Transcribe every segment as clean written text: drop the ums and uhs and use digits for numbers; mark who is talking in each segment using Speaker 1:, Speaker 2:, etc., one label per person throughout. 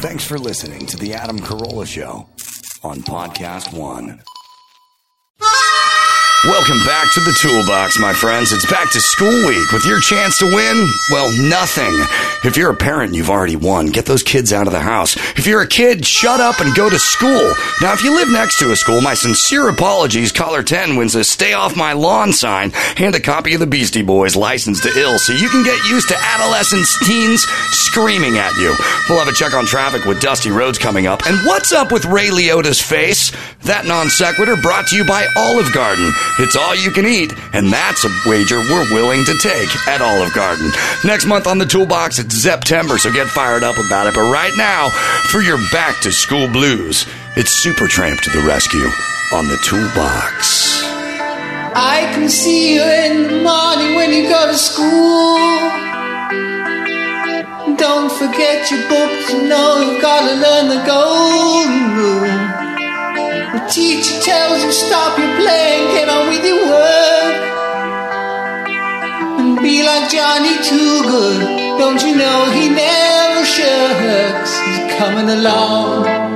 Speaker 1: Thanks for listening to The Adam Carolla Show on Podcast One. Welcome back to the Toolbox, my friends. It's back to school week with your chance to win, well, nothing. If you're a parent, you've already won. Get those kids out of the house. If you're a kid, shut up and go to school. Now, if you live next to a school, my sincere apologies. Caller 10 wins a Stay Off My Lawn sign and a copy of the Beastie Boys' License to Ill, so you can get used to adolescents, teens screaming at you. We'll have a check on traffic with Dusty Roads coming up. And what's up with Ray Liotta's face? That non sequitur brought to you by Olive Garden. It's all you can eat, and that's a wager we're willing to take at Olive Garden. Next month on the Toolbox, it's September, so get fired up about it. But right now, for your back-to-school blues, it's Supertramp to the rescue on the Toolbox.
Speaker 2: I can see you in the morning when you go to school. Don't forget your books, you know you've got to learn the golden rule. The teacher tells you stop your playing, get on with your work. And be like Johnny Too Good, don't you know he never shirks. He's coming along.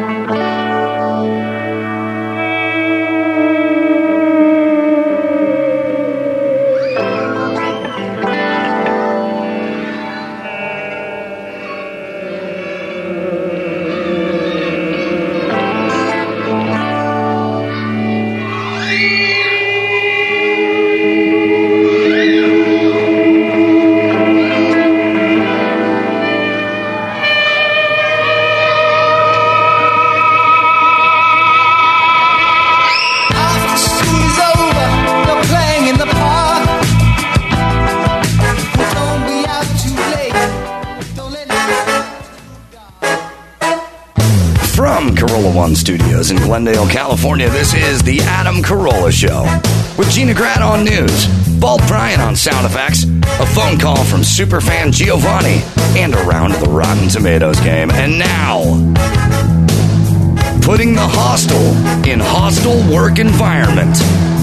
Speaker 1: Carolla One Studios in Glendale, California, this is The Adam Carolla Show. With Gina Grad on news, Bald Brian on sound effects, a phone call from superfan Giovanni, and a round of the Rotten Tomatoes game. And now, putting the hostel in hostile work environment,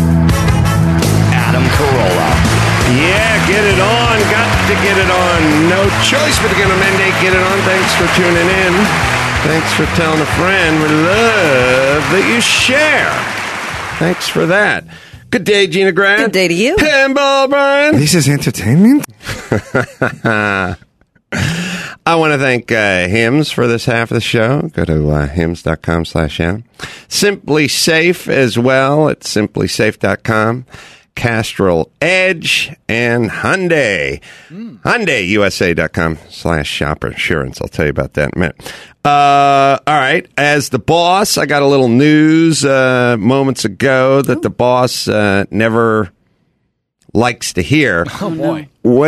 Speaker 1: Adam Carolla.
Speaker 3: Yeah, get it on. Got to get it on. No choice but to get a mandate. Get it on. Thanks for tuning in. Thanks for telling a friend. We love that you share. Thanks for that. Good day, Gina Grant.
Speaker 4: Good day to you.
Speaker 3: And Bald Brian.
Speaker 5: This is entertainment?
Speaker 3: I want to thank Hims for this half of the show. Go to hims.com/Adam. Simply Safe as well at simplysafe.com. Castrol Edge and Hyundai. HyundaiUSA.com/shop insurance. I'll tell you about that in a minute. All right. As the boss, I got a little news moments ago that the boss never likes to hear.
Speaker 6: Oh, boy.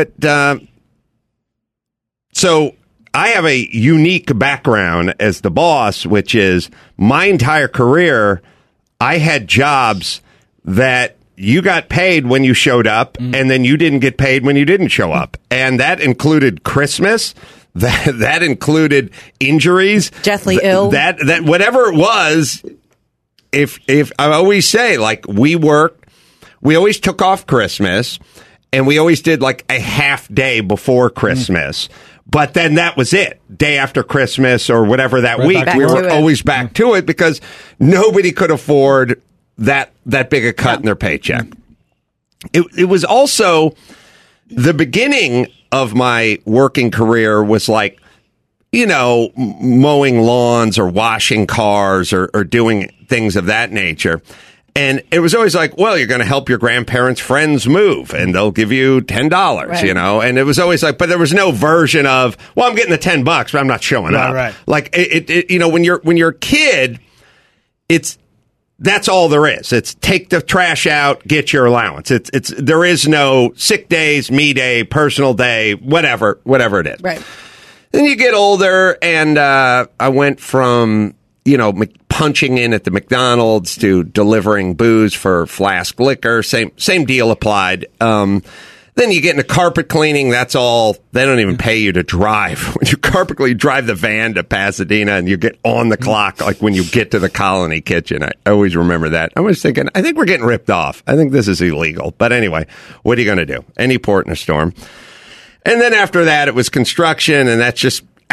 Speaker 3: So I have a unique background as the boss, which is my entire career, I had jobs that you got paid when you showed up, and then you didn't get paid when you didn't show up. And that included Christmas. That included injuries.
Speaker 4: Deathly ill.
Speaker 3: That whatever it was, if I always say, like, we always took off Christmas, and we always did like a half day before Christmas. But then that was it. Day after Christmas or whatever that week, we were always back to it because nobody could afford that big a cut in their paycheck. It was also the beginning of my working career was like, you know, mowing lawns or washing cars or doing things of that nature. And it was always like, well, you're going to help your grandparents' friends move, and they'll give you $10, right. You know? And it was always like, but there was no version of, well, I'm getting the $10, but I'm not showing up.
Speaker 6: Right.
Speaker 3: Like, it you know, when you're a kid, that's all there is. It's take the trash out, get your allowance. There is no sick days, me day, personal day, whatever it is.
Speaker 4: Right.
Speaker 3: Then you get older, and I went from, you know, punching in at the McDonald's to delivering booze for flask liquor. Same deal applied. Then you get into carpet cleaning. That's all. They don't even pay you to drive. When you carpet clean, drive the van to Pasadena, and you get on the clock like when you get to the Colony Kitchen. I always remember that. I was thinking, I think we're getting ripped off. I think this is illegal. But anyway, what are you going to do? Any port in a storm. And then after that, it was construction, and that's just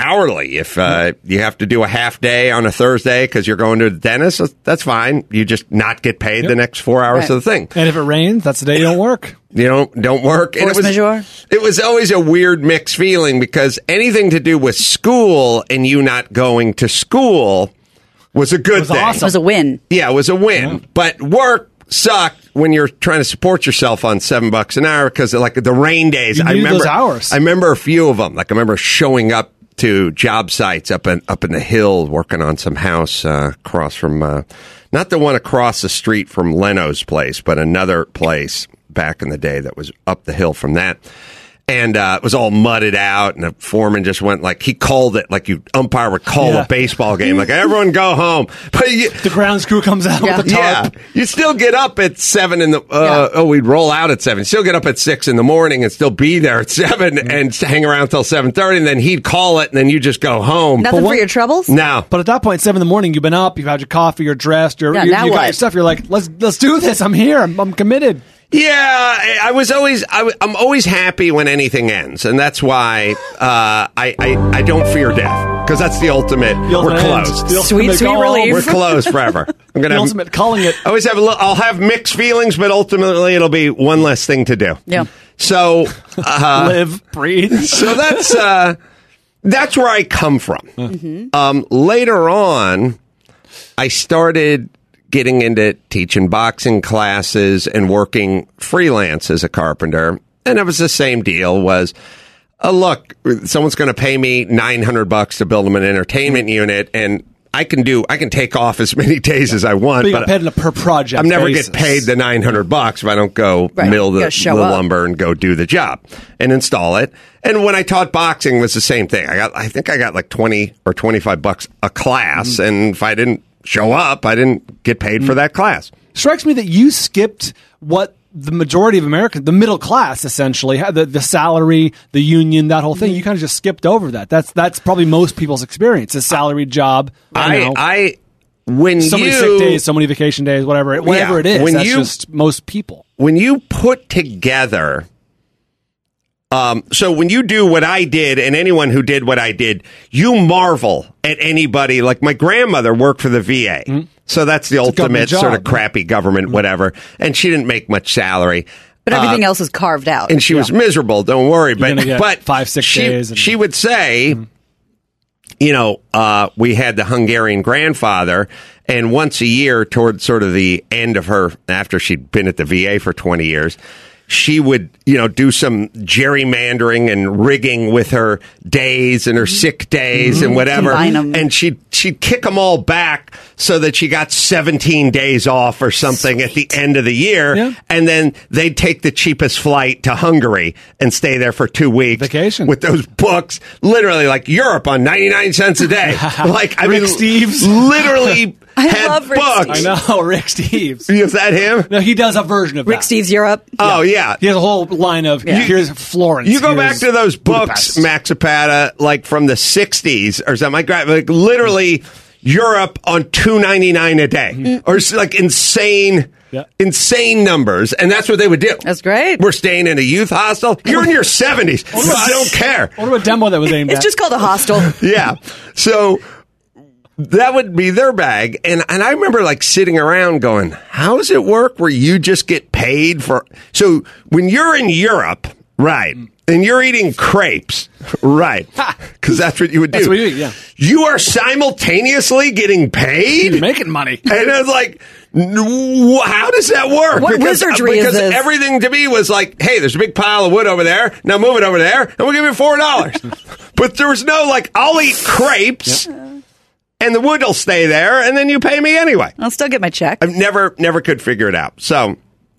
Speaker 3: hourly. If you have to do a half day on a Thursday because you're going to the dentist, that's fine. You just not get paid the next 4 hours of the thing.
Speaker 4: And if it rains, that's the day you don't work.
Speaker 3: You don't work.
Speaker 5: Force majeure.
Speaker 3: It was always a weird mixed feeling because anything to do with school and you not going to school was a good thing.
Speaker 4: Awesome.
Speaker 5: It was a win.
Speaker 3: Yeah, it was a win.
Speaker 4: Yeah.
Speaker 3: But work sucked when you're trying to support yourself on $7 an hour because like the rain days.
Speaker 4: You
Speaker 3: I
Speaker 4: need
Speaker 3: remember
Speaker 4: those hours.
Speaker 3: I remember a few of them. Like I remember showing up to job sites up in the hill working on some house across from not the one across the street from Leno's place, but another place back in the day that was up the hill from that. And it was all mudded out, and the foreman just went like, he called it like you umpire would call a baseball game, like everyone go home. But
Speaker 4: The grounds crew comes out with the tarp.
Speaker 3: you still get up at 7 in the, we'd roll out at 7. Still get up at 6 in the morning and still be there at 7 and hang around till 7:30, and then he'd call it, and then you just go home.
Speaker 5: Nothing for your troubles?
Speaker 3: No.
Speaker 4: But at that point, 7 in the morning, you've been up, you've had your coffee, you're dressed, you
Speaker 5: now
Speaker 4: got your
Speaker 5: what?
Speaker 4: stuff. You're like, let's do this. I'm here. I'm committed.
Speaker 3: Yeah, I'm always happy when anything ends, and that's why I don't fear death because that's the ultimate. We're closed.
Speaker 5: Sweet relief.
Speaker 3: We're closed forever. I'm gonna
Speaker 4: The ultimate calling it.
Speaker 3: I always have I'll have mixed feelings, but ultimately it'll be one less thing to do.
Speaker 5: Yeah.
Speaker 3: So
Speaker 4: Live, breathe.
Speaker 3: so that's where I come from.
Speaker 5: Mm-hmm.
Speaker 3: Later on, I started getting into teaching boxing classes and working freelance as a carpenter. And it was the same deal was, look, someone's going to pay me $900 to build them an entertainment unit, and I can take off as many days as I want.
Speaker 4: But you get paid on a per project
Speaker 3: I'm never
Speaker 4: basis.
Speaker 3: get paid the $900 if I don't go mill the lumber and go do the job and install it. And when I taught boxing, it was the same thing. I think I got like $20 or $25 a class, and if I didn't show up, I didn't get paid for that class.
Speaker 4: Strikes me that you skipped what the majority of Americans, the middle class, essentially, had the salary, the union, that whole thing. You kind of just skipped over that. That's probably most people's experience. A salaried job.
Speaker 3: When
Speaker 4: so many sick days, so many vacation days, whatever it is. That's just most people.
Speaker 3: When you put together. So when you do what I did, and anyone who did what I did, you marvel at anybody. Like my grandmother worked for the VA. Mm-hmm. So that's the ultimate sort of crappy government, whatever. And she didn't make much salary.
Speaker 5: But everything else is carved out.
Speaker 3: And she was miserable. Don't worry.
Speaker 4: You're gonna get 5-6 days.
Speaker 3: She would say, we had the Hungarian grandfather, and once a year toward sort of the end of her, after she'd been at the VA for 20 years, she would, do some gerrymandering and rigging with her days and her sick days and whatever. And she'd kick them all back so that she got 17 days off or something at the end of the year. Yeah. And then they'd take the cheapest flight to Hungary and stay there for 2 weeks.
Speaker 4: Vacation.
Speaker 3: With those books, literally like Europe on 99 cents a day.
Speaker 4: Rick Steves.
Speaker 3: Literally
Speaker 5: I love Rick
Speaker 3: books.
Speaker 5: Steves.
Speaker 4: I know, Rick Steves.
Speaker 3: Is that him?
Speaker 4: No, he does a version of
Speaker 5: Rick
Speaker 4: that.
Speaker 5: Steves Europe.
Speaker 3: Oh, yeah.
Speaker 4: He has a whole line of, here's Florence.
Speaker 3: You go back
Speaker 4: here's
Speaker 3: to those books,
Speaker 4: Budapest.
Speaker 3: Max Zapata, like from the 60s or something. Like literally Europe on $2.99 a day. Or like insane numbers. And that's what they would do.
Speaker 5: That's great.
Speaker 3: We're staying in a youth hostel. You're in your 70s. I don't care.
Speaker 4: I wonder what demo that was aimed at.
Speaker 5: It's just called a hostel.
Speaker 3: Yeah. So that would be their bag. And I remember like sitting around going, how does it work where you just get paid for? So when you're in Europe, right, and you're eating crepes, right, because that's what you would do.
Speaker 4: That's what you eat, yeah.
Speaker 3: You are simultaneously getting paid?
Speaker 4: You're making money.
Speaker 3: And I was like, how does that work?
Speaker 5: What wizardry is
Speaker 3: because
Speaker 5: this?
Speaker 3: Everything to me was like, hey, there's a big pile of wood over there. Now move it over there, and we'll give you $4. But there was no like, I'll eat crepes. Yep. And the wood will stay there, and then you pay me anyway.
Speaker 5: I'll still get my check.
Speaker 3: I never could figure it out. So,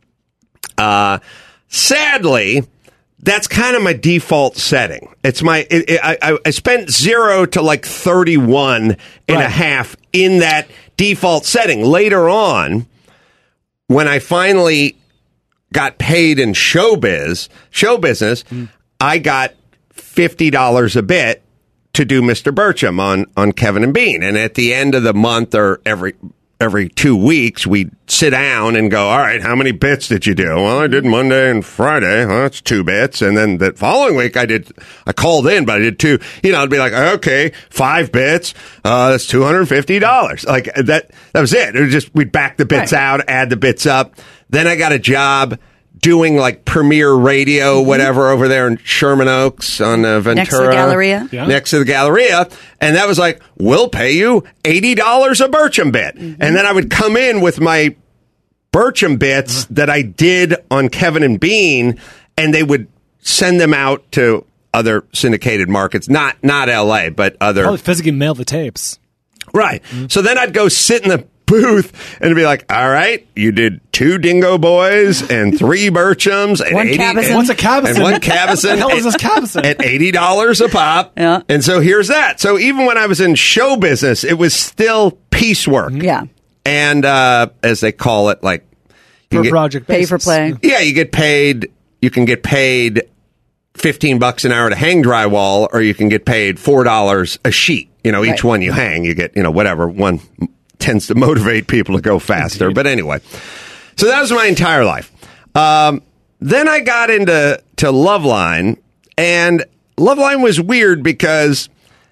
Speaker 3: sadly, that's kind of my default setting. It's I spent 0 to like 31 and a half in that default setting. Later on, when I finally got paid in show business, I got $50 a bit to do Mr. Burcham on Kevin and Bean. And at the end of the month or every every 2 weeks, we'd sit down and go, all right, how many bits did you do? Well, I did Monday and Friday. Well, that's 2 bits. And then the following week I called in, but I did 2. It'd be like, okay, 5 bits. That's $250. Like that was it. It was just, we'd back the bits out, add the bits up. Then I got a job doing like Premier Radio, whatever, over there in Sherman Oaks on Ventura.
Speaker 5: Next to the Galleria.
Speaker 4: Yeah.
Speaker 3: Next to the Galleria. And that was like, we'll pay you $80 a Bircham bit. And then I would come in with my Bircham bits that I did on Kevin and Bean, and they would send them out to other syndicated markets, not LA, but other.
Speaker 4: Probably physically mail the tapes.
Speaker 3: Right. So then I'd go sit in the booth and be like, all right, you did 2 Dingo Boys and 3 Birchams and
Speaker 5: One
Speaker 3: 80
Speaker 5: Cabazon.
Speaker 4: What's a Cabazon?
Speaker 3: and 1 Cabazon.
Speaker 4: What the hell is this Cabazon?
Speaker 3: At $80 a pop.
Speaker 5: Yeah.
Speaker 3: And so here's that. So even when I was in show business, it was still piecework.
Speaker 5: Yeah.
Speaker 3: And as they call it, like you
Speaker 4: Per
Speaker 3: get-
Speaker 4: project
Speaker 5: Pay
Speaker 4: basis.
Speaker 5: for play.
Speaker 3: Yeah, you can get paid $15 an hour to hang drywall, or you can get paid $4 a sheet. Each
Speaker 5: Right.
Speaker 3: one you hang, you get, whatever one tends to motivate people to go faster.
Speaker 4: Indeed.
Speaker 3: But anyway, so that was my entire life. Then I got into Loveline, and Loveline was weird because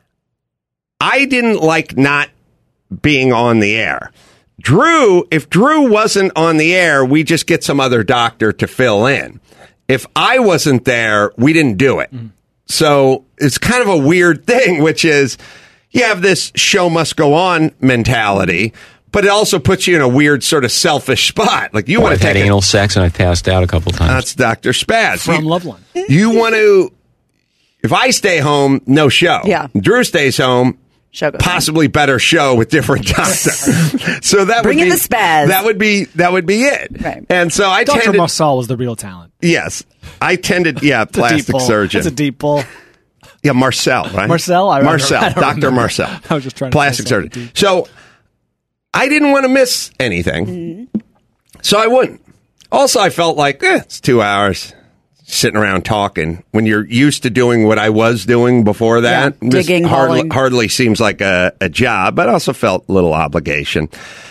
Speaker 3: I didn't like not being on the air. If Drew wasn't on the air, we just get some other doctor to fill in. If I wasn't there, we didn't do it. So it's kind of a weird thing, which is you have this show must go on mentality, but it also puts you in a weird sort of selfish spot. Like you want
Speaker 6: I've
Speaker 3: to
Speaker 6: had
Speaker 3: take
Speaker 6: anal sex and I passed out a couple times.
Speaker 3: That's Dr. Spaz.
Speaker 4: From Loveline.
Speaker 3: You want to, if I stay home, no show.
Speaker 5: Yeah.
Speaker 3: Drew stays home,
Speaker 5: Show goes on.
Speaker 3: possibly better show with different doctor. So that
Speaker 5: Bring
Speaker 3: would
Speaker 5: in
Speaker 3: be
Speaker 5: the spaz.
Speaker 3: That would be it.
Speaker 5: Right.
Speaker 3: And so I
Speaker 4: Dr.
Speaker 3: tended,
Speaker 4: Marcel was the real talent.
Speaker 3: yes, I tended,
Speaker 4: It's a deep
Speaker 3: plastic
Speaker 4: pull.
Speaker 3: surgeon.
Speaker 4: It's a deep pull.
Speaker 3: Yeah, Marcel, right?
Speaker 4: Marcel? I don't
Speaker 3: Dr.
Speaker 4: remember.
Speaker 3: Marcel.
Speaker 4: I was just trying to
Speaker 3: plastic
Speaker 4: say something
Speaker 3: surgeon.
Speaker 4: deep.
Speaker 3: So I didn't want to miss anything, so I wouldn't. Also, I felt like it's 2 hours sitting around talking when you're used to doing what I was doing before that.
Speaker 5: Yeah,
Speaker 3: This
Speaker 5: digging, hauling.
Speaker 3: hardly seems like a job, but I also felt a little obligation.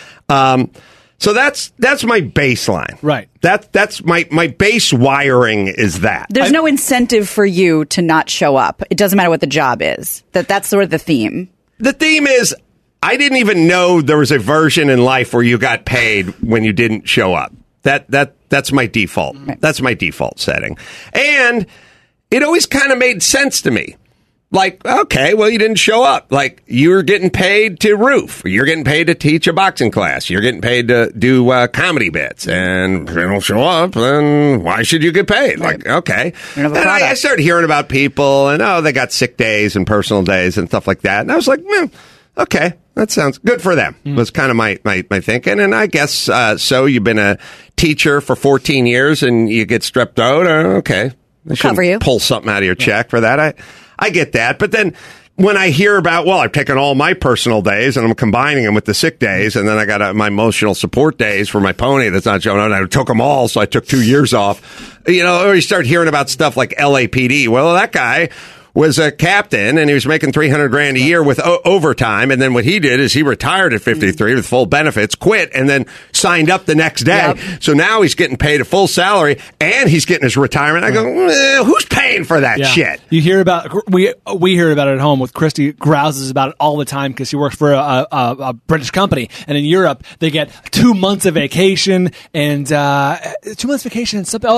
Speaker 3: So that's my baseline.
Speaker 4: Right.
Speaker 3: That's my base wiring is that.
Speaker 5: There's no incentive for you to not show up. It doesn't matter what the job is. That's sort of the theme.
Speaker 3: The theme is I didn't even know there was a version in life where you got paid when you didn't show up. That's my default.
Speaker 5: Right.
Speaker 3: That's my default setting. And it always kind of made sense to me. Like, okay, well, you didn't show up. Like, you're getting paid to roof. You're getting paid to teach a boxing class. You're getting paid to do comedy bits. And if you don't show up, then why should you get paid? Like, okay.
Speaker 5: You don't have a
Speaker 3: And I
Speaker 5: product.
Speaker 3: started hearing about people, and they got sick days and personal days and stuff like that. And I was like, okay, that sounds good for them. Was kind of my thinking. And I guess so you've been a teacher for 14 years and you get strep throat. Okay. They shouldn't
Speaker 5: Cover you.
Speaker 3: pull something out of your check for that. I get that. But then when I hear about, I've taken all my personal days and I'm combining them with the sick days, and then I got my emotional support days for my pony that's not showing up, and I took them all, so I took 2 years off. Or you start hearing about stuff like LAPD. Well, that guy was a captain and he was making $300,000 a year with overtime. And then what he did is he retired at 53 with full benefits, quit, and then signed up the next day.
Speaker 5: Yep.
Speaker 3: So now he's getting paid a full salary and he's getting his retirement. I go, who's paying for that shit?
Speaker 4: You hear about we hear about it at home with Christy. Grouses about it all the time because she works for a British company, and in Europe they get 2 months of vacation and 2 months vacation and something.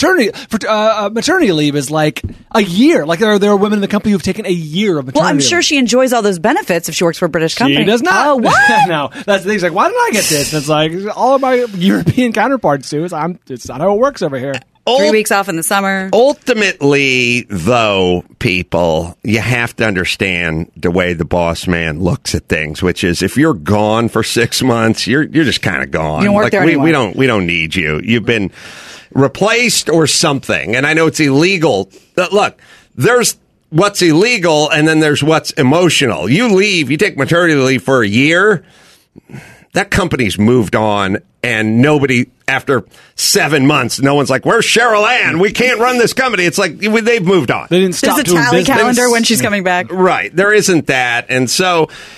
Speaker 4: Maternity leave is like a year. Like there are women in the company who've taken a year of maternity.
Speaker 5: Well, I'm sure
Speaker 4: leave.
Speaker 5: she enjoys all those benefits if she works for a British company.
Speaker 4: She does not.
Speaker 5: Oh, what?
Speaker 4: No, that's the thing. She's like, why did I get this? And it's like all of my European counterparts do. It's not how it works over here.
Speaker 5: 3 weeks off in the summer.
Speaker 3: Ultimately, though, people, you have to understand the way the boss man looks at things, which is if you're gone for 6 months, you're just kind of gone.
Speaker 5: You don't work there anymore.
Speaker 3: we don't need you. You've been replaced or something. And I know it's illegal. But look, there's what's illegal and then there's what's emotional. You leave, you take maternity leave for a year, that company's moved on, and nobody, after 7 months, no one's like, where's Cheryl Ann? We can't run this company. It's like, they've moved on.
Speaker 4: They didn't stop
Speaker 5: There's a
Speaker 4: doing
Speaker 5: tally
Speaker 4: business.
Speaker 5: calendar when she's coming back.
Speaker 3: Right. There isn't that. And so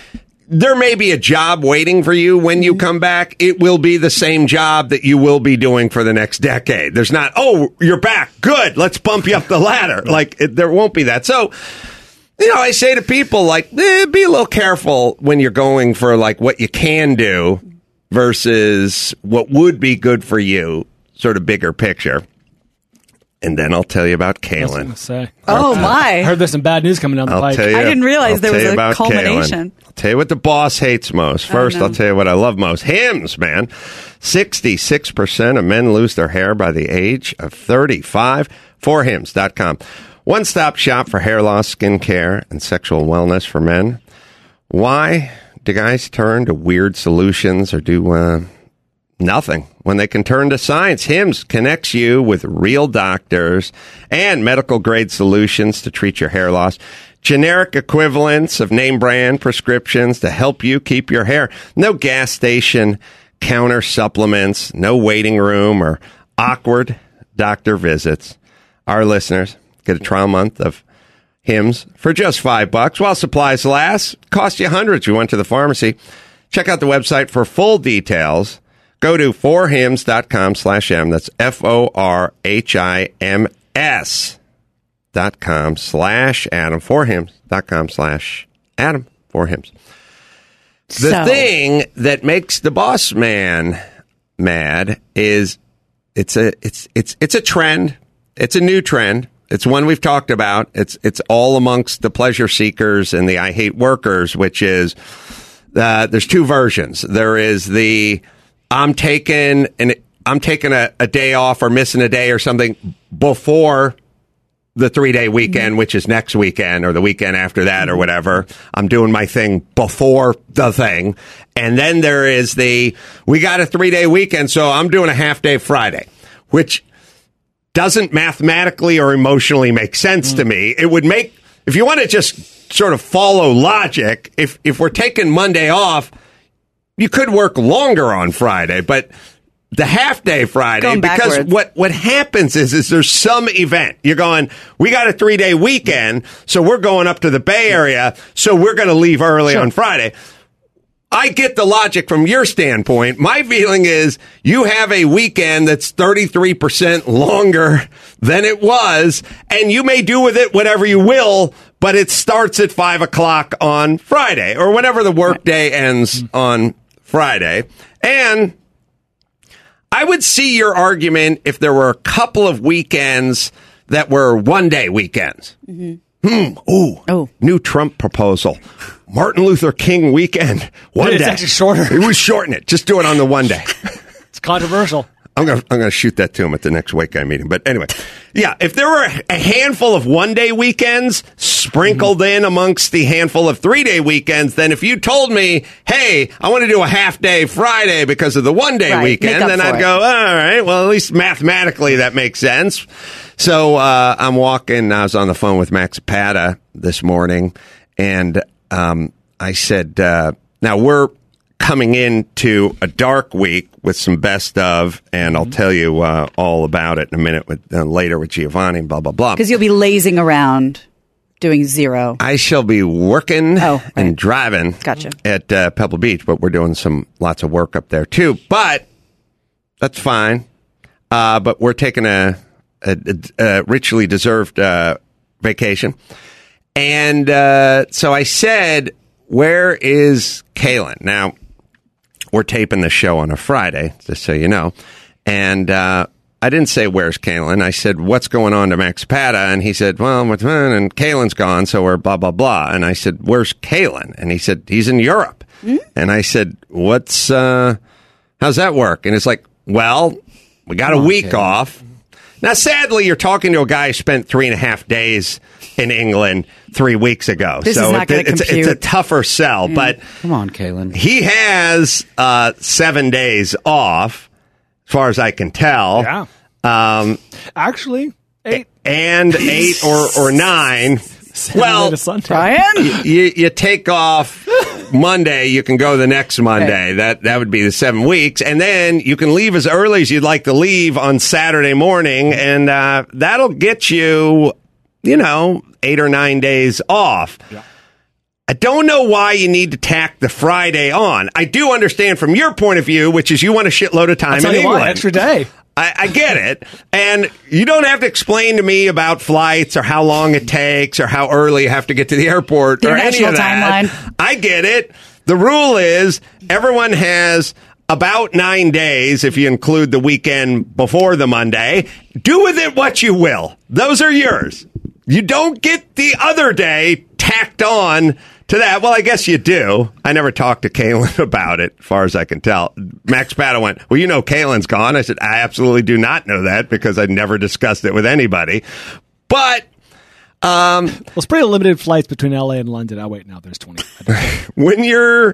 Speaker 3: there may be a job waiting for you when you come back. It will be the same job that you will be doing for the next decade. There's not, oh, you're back. Good. Let's bump you up the ladder. There won't be that. So, I say to people, be a little careful when you're going for, what you can do versus what would be good for you, sort of bigger picture. And then I'll tell you about Kaylin.
Speaker 4: I was gonna say.
Speaker 5: Oh, my.
Speaker 4: I heard there's some bad news coming down the pipe.
Speaker 5: I didn't realize there was a culmination.
Speaker 3: Kaylin. I'll tell you what the boss hates most. First, I'll tell you what I love most. Hims, man. 66% of men lose their hair by the age of 35. 4hims.com. One-stop shop for hair loss, skin care, and sexual wellness for men. Why do guys turn to weird solutions or do nothing when they can turn to science? Hims connects you with real doctors and medical-grade solutions to treat your hair loss. Generic equivalents of name-brand prescriptions to help you keep your hair. No gas station counter supplements, no waiting room or awkward doctor visits. Our listeners get a trial month of Hims for just $5 while supplies last. Cost you hundreds. You went to the pharmacy. Check out the website for full details. Go to 4hims.com/M. That's FORHIMS.com/Adam. 4hims.com/Adam. 4hims. The thing that makes the boss man mad is it's a trend. It's a new trend. It's one we've talked about. It's all amongst the pleasure seekers and the I hate workers, which is there's two versions. There is the I'm taking a day off or missing a day or something before the 3-day weekend, which is next weekend or the weekend after that or whatever. I'm doing my thing before the thing. And then there is we got a 3-day weekend, so I'm doing a half-day Friday, which doesn't mathematically or emotionally make sense to me. It would make, if you want to just sort of follow logic, if we're taking Monday off, you could work longer on Friday, but the half-day Friday, because what happens is there's some event. You're going, we got a 3-day weekend, so we're going up to the Bay Area, so we're going to leave early on Friday. I get the logic from your standpoint. My feeling is you have a weekend that's 33% longer than it was, and you may do with it whatever you will, but it starts at 5 o'clock on Friday, or whenever the workday ends on Friday. And I would see your argument if there were a couple of weekends that were one-day weekends. New Trump proposal. Martin Luther King weekend. One day.
Speaker 4: It's actually shorter.
Speaker 3: It would shorten it. Just do it on the one day.
Speaker 4: It's controversial.
Speaker 3: I'm gonna shoot that to him at the next White Guy meeting. But anyway, yeah, if there were a handful of one-day weekends sprinkled in amongst the handful of 3-day weekends, then if you told me, hey, I want to do a half-day Friday because of the one-day weekend, then I'd go, all right, well, at least mathematically that makes sense. So I'm walking. I was on the phone with Max Zapata this morning, and I said, now we're coming into a dark week with some best of, and I'll tell you all about it in a minute later with Giovanni and blah, blah, blah.
Speaker 5: Because you'll be lazing around doing zero.
Speaker 3: I shall be working and driving at Pebble Beach, but we're doing lots of work up there too. But that's fine. But we're taking a richly deserved vacation. And so I said, where is Kaylin? Now, we're taping the show on a Friday, just so you know. And I didn't say, where's Kaylin? I said, what's going on to Max Zapata? And he said, well, and Kaylin's gone, so we're blah, blah, blah. And I said, where's Kaylin? And he said, he's in Europe. And I said, how's that work? And it's like, well, we got a week off. Now, sadly, you're talking to a guy who spent 3.5 days in England 3 weeks ago.
Speaker 5: This is not gonna compute.
Speaker 3: It's a tougher sell. But
Speaker 6: Come on, Kaylin.
Speaker 3: he has 7 days off, as far as I can tell.
Speaker 4: Yeah. Actually, 8.
Speaker 3: And 8 or 9. Well,
Speaker 5: Brian?
Speaker 3: you take off Monday, you can go the next Monday. That would be the 7 weeks. And then you can leave as early as you'd like to leave on Saturday morning, and that'll get you, 8 or 9 days off. Yeah. I don't know why you need to tack the Friday on. I do understand from your point of view, which is you want a shitload of time in England.
Speaker 4: Extra day.
Speaker 3: I get it. And you don't have to explain to me about flights or how long it takes or how early you have to get to the airport or any of that.
Speaker 5: Timeline.
Speaker 3: I get it. The rule is everyone has about 9 days, if you include the weekend before the Monday. Do with it what you will. Those are yours. You don't get the other day tacked on to that. Well, I guess you do. I never talked to Kaylin about it, as far as I can tell. Max Pato went, well, you know Kaylin's gone. I said, I absolutely do not know that because I'd never discussed it with anybody. But
Speaker 4: well, it's pretty limited flights between LA and London. Oh, wait, now there's 20.
Speaker 3: when you're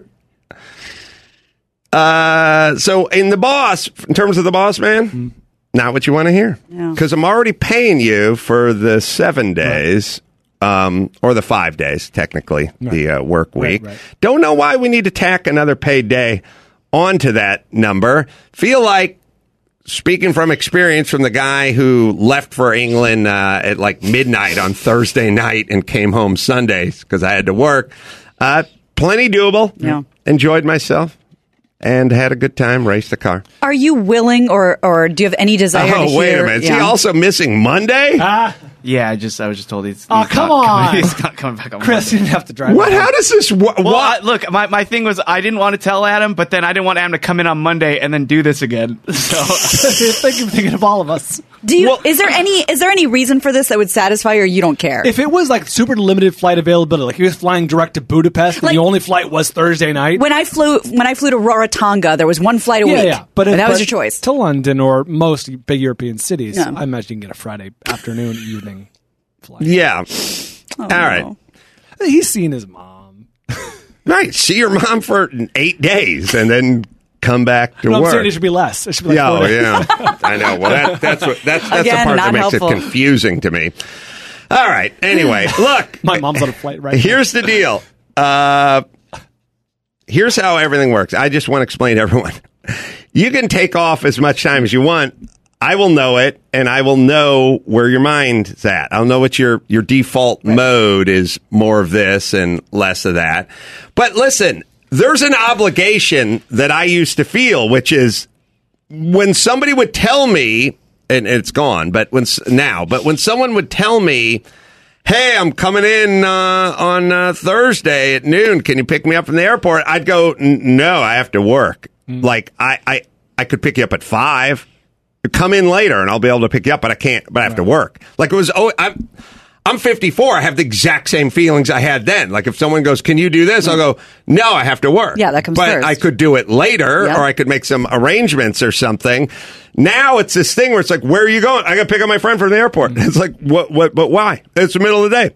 Speaker 3: so in The Boss, in terms of The Boss Man, not what you want to hear. Because I'm already paying you for the 7 days, or the 5 days, technically, the work week.
Speaker 4: Right.
Speaker 3: Don't know why we need to tack another paid day onto that number. Feel like, speaking from experience from the guy who left for England at like midnight on Thursday night and came home Sundays because I had to work, plenty doable.
Speaker 5: Yeah.
Speaker 3: Enjoyed myself. And had a good time, raced the car.
Speaker 5: Are you willing or do you have any desire to hear?
Speaker 3: Wait a minute. Is he also missing Monday?
Speaker 7: Yeah, I was just told he's
Speaker 4: come on.
Speaker 7: He's not coming back on
Speaker 4: Chris,
Speaker 7: Monday.
Speaker 4: you didn't have to drive.
Speaker 3: What? How does this work?
Speaker 7: Well, look, my thing was I didn't want to tell Adam, but then I didn't want Adam to come in on Monday and then do this again. So
Speaker 4: thinking of all of us.
Speaker 5: Is there any reason for this that would satisfy you, or you don't care?
Speaker 4: If it was like super limited flight availability, like he was flying direct to Budapest and the only flight was Thursday night.
Speaker 5: When I flew to Rarotonga, there was one flight a week.
Speaker 4: Yeah, but
Speaker 5: that was your choice.
Speaker 4: To London or most big European cities,
Speaker 5: Yeah.
Speaker 4: I imagine you can get a Friday afternoon, evening flight.
Speaker 3: Yeah. All right.
Speaker 4: He's seen his mom.
Speaker 3: Right. See your mom for 8 days and then come back to
Speaker 4: No,
Speaker 3: work.
Speaker 4: I'm saying it should be less. It should be like 4 days.
Speaker 3: Yeah. I know. Well, that's the
Speaker 5: Again,
Speaker 3: part that
Speaker 5: not
Speaker 3: makes
Speaker 5: helpful.
Speaker 3: it confusing to me. All right. Anyway, look.
Speaker 4: My mom's on a flight right now.
Speaker 3: Here's the deal. Here's how everything works. I just want to explain to everyone. You can take off as much time as you want. I will know it, and I will know where your mind's at. I'll know what your default mode is, more of this and less of that. But listen, there's an obligation that I used to feel, which is when somebody would tell me, and it's gone, but when someone would tell me, hey, I'm coming in on Thursday at noon. Can you pick me up from the airport? I'd go, no, I have to work. Like, I could pick you up at 5. Come in later and I'll be able to pick you up, but I can't, but I have to work. Like, it was, I'm 54. I have the exact same feelings I had then. Like, if someone goes, can you do this? I'll go, no, I have to work.
Speaker 5: Yeah, that comes
Speaker 3: but
Speaker 5: first.
Speaker 3: I could do it later,
Speaker 5: Yeah.
Speaker 3: or I could make some arrangements or something. Now it's this thing where it's like, where are you going? I got to pick up my friend from the airport. It's like, what, but why? It's the middle of the day.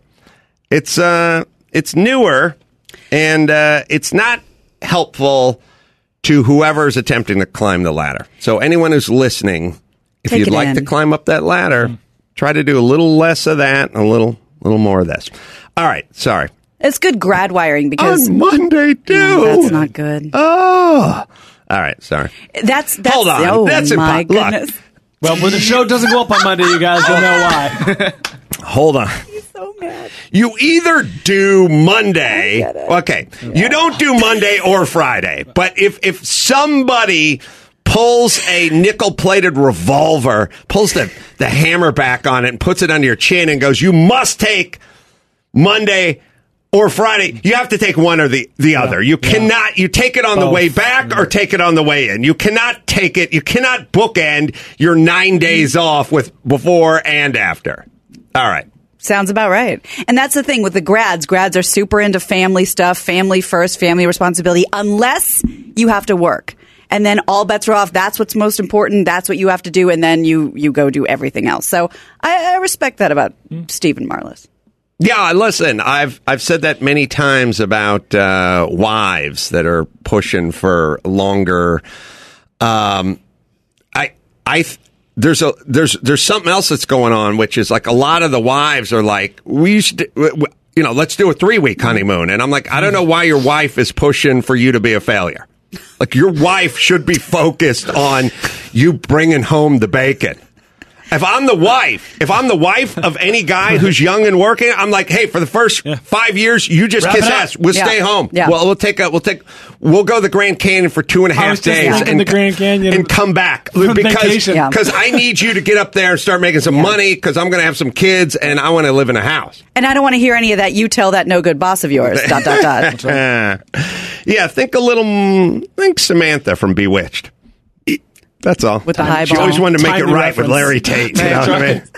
Speaker 3: It's newer, and it's not helpful to whoever's attempting to climb the ladder. So anyone who's listening, if
Speaker 5: Take
Speaker 3: you'd
Speaker 5: it
Speaker 3: like
Speaker 5: in.
Speaker 3: to climb up that ladder, try to do a little less of that and a little more of this. All right, sorry.
Speaker 5: It's good grad wiring because
Speaker 3: On Monday too.
Speaker 5: that's not good.
Speaker 3: Oh. All right, sorry.
Speaker 5: That's
Speaker 3: Hold on.
Speaker 5: Oh
Speaker 3: That's
Speaker 5: my
Speaker 3: look.
Speaker 5: goodness.
Speaker 4: Well, when the show doesn't go up on Monday, you guys will know why.
Speaker 3: Hold on.
Speaker 5: So mad.
Speaker 3: You either do Monday. Okay. You don't do Monday or Friday. But if somebody pulls a nickel-plated revolver, pulls the hammer back on it and puts it under your chin and goes, you must take Monday or Friday, you have to take one or the other. You cannot, you take it on the way back or take it on the way in. You cannot take it, you cannot bookend your 9 days off with before and after. All right.
Speaker 5: Sounds about right. And that's the thing with the grads. Grads are super into family stuff, family first, family responsibility, unless you have to work. And then all bets are off. That's what's most important. That's what you have to do. And then you go do everything else. So I respect that about Stephen Marlis.
Speaker 3: Yeah, listen, I've said that many times about wives that are pushing for longer. There's something else that's going on, which is like a lot of the wives are like, let's do a 3-week honeymoon, and I'm like, I don't know why your wife is pushing for you to be a failure. Like, your wife should be focused on you bringing home the bacon. If I'm the wife of any guy who's young and working, I'm like, hey, for the first 5 years, you just
Speaker 4: Wrap
Speaker 3: kiss
Speaker 4: it up.
Speaker 3: ass. We'll stay home.
Speaker 5: Yeah.
Speaker 3: Well, we'll go to the Grand Canyon for 2.5 days
Speaker 4: and the Grand Canyon
Speaker 3: and come back
Speaker 4: from vacation.
Speaker 3: because I need you to get up there and start making some money because I'm going to have some kids and I want to live in a house.
Speaker 5: And I don't want to hear any of that. You tell that no good boss of yours. ...
Speaker 3: Yeah, think Samantha from Bewitched. That's all.
Speaker 5: With the high
Speaker 3: She
Speaker 5: ball.
Speaker 3: always wanted to make it
Speaker 4: Timely
Speaker 3: right with
Speaker 4: reference.
Speaker 3: Larry Tate. You know what I mean?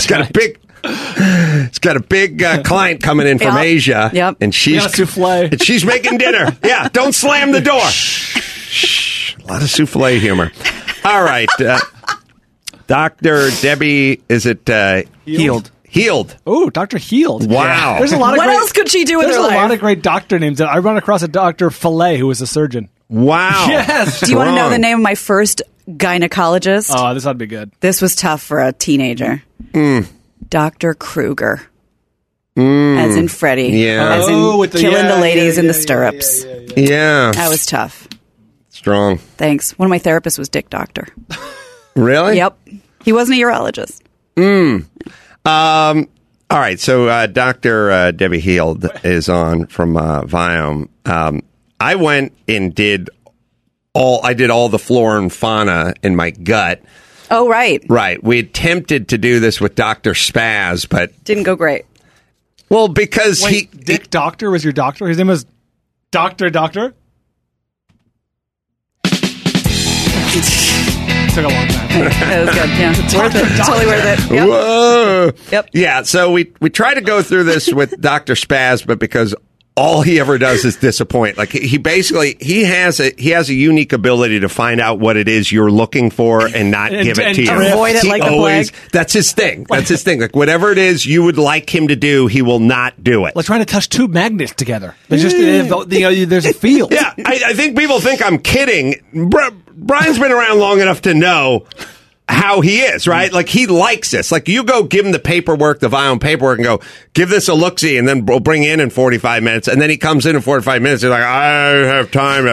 Speaker 3: It's got a big client coming in from
Speaker 5: Yep.
Speaker 3: Asia,
Speaker 5: Yep.
Speaker 3: and she's
Speaker 4: got a souffle.
Speaker 3: and she's making dinner. Yeah, don't slam the door. Shh. A lot of souffle humor. All right, Dr. Debbie, is it
Speaker 4: Healed.
Speaker 3: Healed.
Speaker 4: Oh, Dr. Healed.
Speaker 3: Wow.
Speaker 4: There's a lot of
Speaker 5: What
Speaker 4: great,
Speaker 5: else could she do with
Speaker 4: There's
Speaker 5: her
Speaker 4: a
Speaker 5: life?
Speaker 4: lot of great doctor names. I run across a Dr. Fillet who was a surgeon.
Speaker 3: Wow.
Speaker 4: Yes.
Speaker 5: Do you want to know
Speaker 3: Strong.
Speaker 5: the name of my first gynecologist?
Speaker 4: Oh, this ought to be good.
Speaker 5: This was tough for a teenager. Dr. Kruger. As in Freddie.
Speaker 3: Yeah.
Speaker 5: As in
Speaker 4: Oh, with the-
Speaker 5: killing
Speaker 4: yeah,
Speaker 5: the ladies
Speaker 4: yeah,
Speaker 5: in the
Speaker 4: yeah,
Speaker 5: stirrups.
Speaker 3: Yeah.
Speaker 5: That was tough.
Speaker 3: Strong.
Speaker 5: Thanks. One of my therapists was Dick Doctor.
Speaker 3: Really?
Speaker 5: Yep. He wasn't a urologist.
Speaker 3: All right, so Dr. Debbie Healed is on from Viome. I went and did all the flora and fauna in my gut.
Speaker 5: Oh, right.
Speaker 3: Right, we attempted to do this with Dr. Spaz, but
Speaker 5: Didn't go great.
Speaker 3: well, because
Speaker 4: Wait, Dick Doctor was your doctor? His name was Doctor? Took a long time.
Speaker 5: That was good. Yeah. Worth it. Totally worth it. Yep.
Speaker 3: Whoa.
Speaker 5: Yep.
Speaker 3: Yeah, so we try to go through this with Dr. Spaz, but because all he ever does is disappoint. Like he basically he has a unique ability to find out what it is you're looking for and not give it to you.
Speaker 5: avoid it
Speaker 3: He
Speaker 5: like the
Speaker 3: always,
Speaker 5: plague.
Speaker 3: that's his thing. That's his thing. Like whatever it is you would like him to do, he will not do it.
Speaker 4: Like trying to touch two magnets together. There's just there's a field.
Speaker 3: Yeah, I think people think I'm kidding. Brian's been around long enough to know how he is, right? Like he likes this. Like you go give him the paperwork, the Viome paperwork, and go give this a look-see, and then we'll bring you in 45 minutes. And then he comes in 45 minutes. He's like, I have time.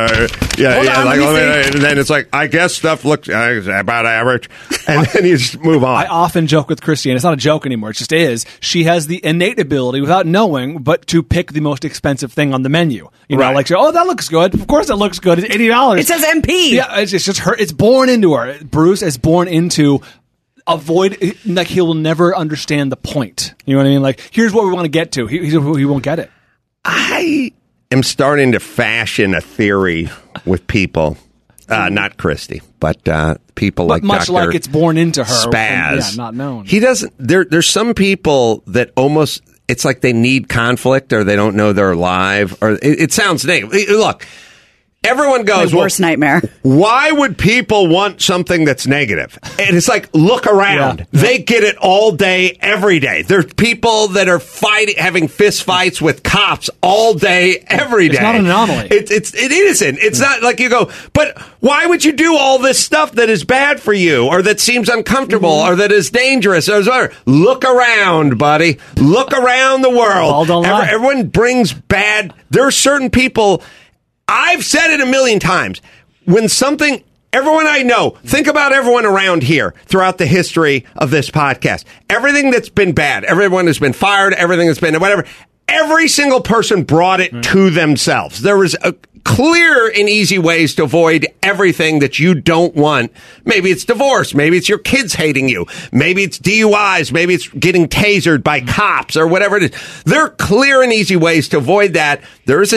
Speaker 3: And then it's like, I guess stuff looks about average, and then you just move on.
Speaker 4: I often joke with Christy, and it's not a joke anymore. It just is. She has the innate ability, without knowing, but to pick the most expensive thing on the menu. You know,
Speaker 3: Right.
Speaker 4: like, oh, that looks good. Of course, it looks good. It's $80.
Speaker 5: It says MP.
Speaker 4: Yeah, it's just her. It's born into her. Bruce is born into avoid. Like he will never understand the point. You know what I mean? Like, here's what we want to get to. He won't get it.
Speaker 3: I am starting to fashion a theory with people. Not Christy, but people
Speaker 4: But
Speaker 3: like
Speaker 4: much
Speaker 3: Dr.
Speaker 4: like it's born into her.
Speaker 3: Spaz.
Speaker 4: And, yeah, not known.
Speaker 3: He doesn't. There's some people that almost. It's like they need conflict, or they don't know they're alive, or it sounds negative. Look, everyone
Speaker 5: My
Speaker 3: goes, well,
Speaker 5: worst nightmare.
Speaker 3: why would people want something that's negative? And it's like, look around.
Speaker 4: Yeah.
Speaker 3: They get it all day, every day. There's people that are having fist fights with cops all day, every day.
Speaker 4: It's not an anomaly.
Speaker 3: It isn't. It's not like you go, but why would you do all this stuff that is bad for you, or that seems uncomfortable, or that is dangerous? Or whatever? Look around, buddy. Look around the world.
Speaker 4: All don't lie.
Speaker 3: Everyone brings bad. There are certain people. I've said it a million times. When everyone I know, think about everyone around here throughout the history of this podcast. Everything that's been bad, everyone has been fired, everything that's been whatever, every single person brought it to themselves. There was a clear and easy ways to avoid everything that you don't want. Maybe it's divorce. Maybe it's your kids hating you. Maybe it's DUIs. Maybe it's getting tasered by cops or whatever it is. There are clear and easy ways to avoid that. There is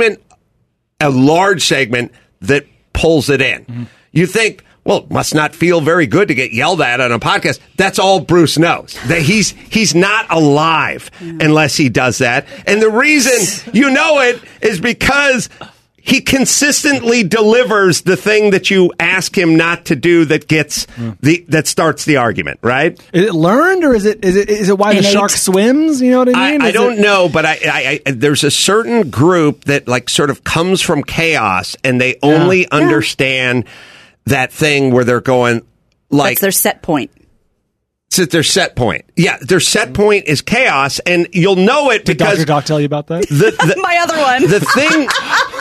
Speaker 3: a large segment that pulls it in. Mm-hmm. You think, well, it must not feel very good to get yelled at on a podcast. That's all Bruce knows. That he's not alive unless he does that. And the reason you know it is because he consistently delivers the thing that you ask him not to do that gets that starts the argument, right?
Speaker 4: Is it learned, or is it why the
Speaker 5: Innate.
Speaker 4: shark swims? You know what I mean?
Speaker 3: I don't know, but I there's a certain group that like sort of comes from chaos, and they only understand that thing where they're going like
Speaker 5: That's their set point.
Speaker 3: it's their set point. Yeah, their set point is chaos, and you'll know it
Speaker 4: Did
Speaker 3: because
Speaker 4: Dr. Doc tell you about that?
Speaker 3: the
Speaker 5: My other one.
Speaker 3: the thing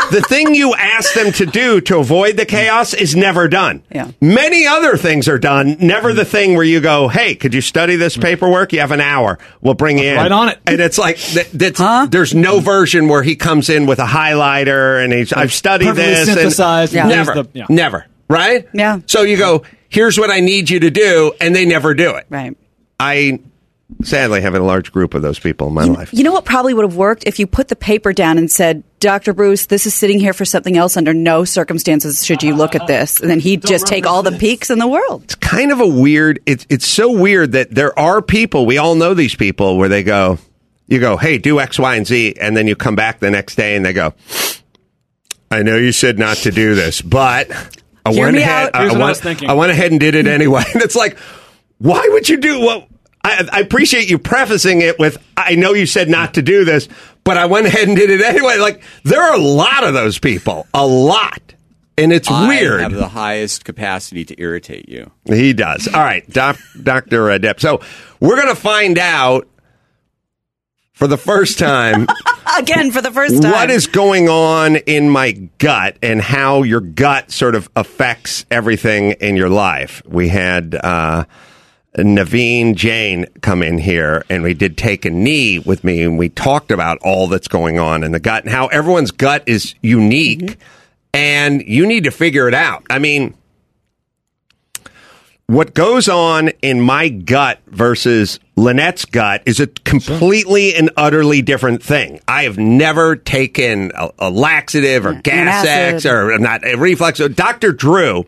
Speaker 3: the thing you ask them to do to avoid the chaos is never done.
Speaker 5: Yeah.
Speaker 3: Many other things are done, never the thing where you go, hey, could you study this paperwork? You have an hour. We'll bring you in.
Speaker 4: Right on it.
Speaker 3: And it's like, there's no version where he comes in with a highlighter and I've studied
Speaker 4: Perfectly
Speaker 3: this.
Speaker 4: synthesized.
Speaker 3: And
Speaker 4: And
Speaker 3: never,
Speaker 4: yeah.
Speaker 3: never. Right?
Speaker 5: Yeah.
Speaker 3: So you go, here's what I need you to do, and they never do it.
Speaker 5: Right.
Speaker 3: I sadly have a large group of those people in my life.
Speaker 5: You know what probably would have worked if you put the paper down and said, Dr. Bruce, this is sitting here for something else. Under no circumstances should you look at this. And then he'd just take all the peaks in the world.
Speaker 3: It's kind of a weird, it's so weird that there are people, we all know these people, where they go, you go, hey, do X, Y, and Z, and then you come back the next day and they go, I know you said not to do this, but I
Speaker 5: Hear
Speaker 3: went
Speaker 5: me
Speaker 3: ahead.
Speaker 5: out.
Speaker 4: Here's what I was thinking.
Speaker 3: I went ahead and did it anyway. And it's like, why would you do what? I appreciate you prefacing it with, I know you said not to do this, but I went ahead and did it anyway. Like, there are a lot of those people. A lot. And it's weird.
Speaker 6: I have the highest capacity to irritate you.
Speaker 3: He does. All right, Dr. Depp. So we're going to find out for the first time
Speaker 5: Again, for the first time.
Speaker 3: what is going on in my gut and how your gut sort of affects everything in your life. We had Naveen Jain come in here, and we did Take a Knee with me, and we talked about all that's going on in the gut and how everyone's gut is unique, and you need to figure it out. I mean, what goes on in my gut versus Lynette's gut is a completely and utterly different thing. I have never taken a laxative or Gas X or not a reflex. So Dr. Drew,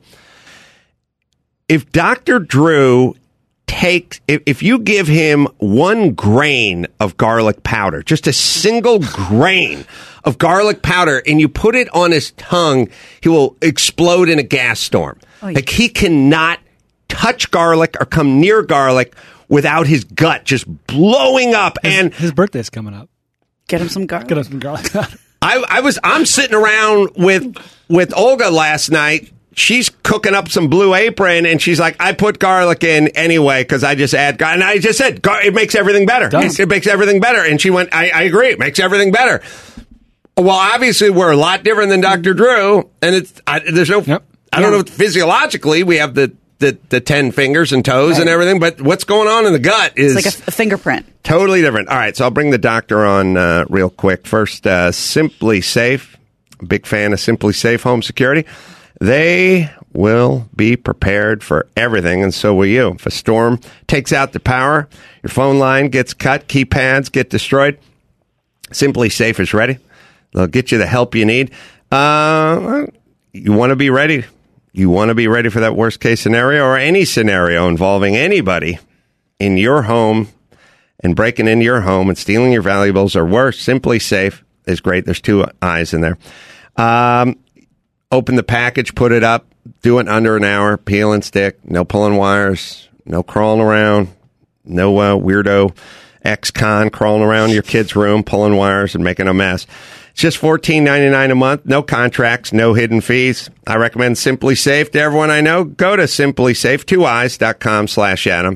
Speaker 3: if Dr. Drew takes, if you give him 1 grain of garlic powder, just a single grain of garlic powder, and you put it on his tongue, he will explode in a gas storm. Like, he cannot touch garlic or come near garlic without his gut just blowing up. And
Speaker 4: His birthday's coming up.
Speaker 5: Get him some garlic.
Speaker 4: Get us some garlic.
Speaker 3: I'm sitting around with Olga last night. She's cooking up some Blue Apron, and she's like, I put garlic in anyway because I just add garlic. And I just said, it makes everything better. It makes everything better. And she went, I agree. It makes everything better. Well, obviously, we're a lot different than Dr. Drew. And there's no, I don't know, physiologically, we have the 10 fingers and toes and everything, but what's going on in the gut is
Speaker 5: It's like a fingerprint.
Speaker 3: totally different. All right, so I'll bring the doctor on real quick. First, Simply Safe. Big fan of Simply Safe Home Security. They will be prepared for everything, and so will you. If a storm takes out the power, your phone line gets cut, keypads get destroyed, Simply Safe is ready. They'll get you the help you need. You want to be ready. You want to be ready for that worst case scenario or any scenario involving anybody in your home and breaking into your home and stealing your valuables or worse. Simply Safe is great. There's 2 eyes in there. Open the package, put it up, do it under an hour, peel and stick, no pulling wires, no crawling around, no weirdo ex-con crawling around your kid's room, pulling wires and making a mess. It's just $14.99 a month, no contracts, no hidden fees. I recommend Simply Safe to everyone I know. Go to simplysafe2eyes.com/Adam.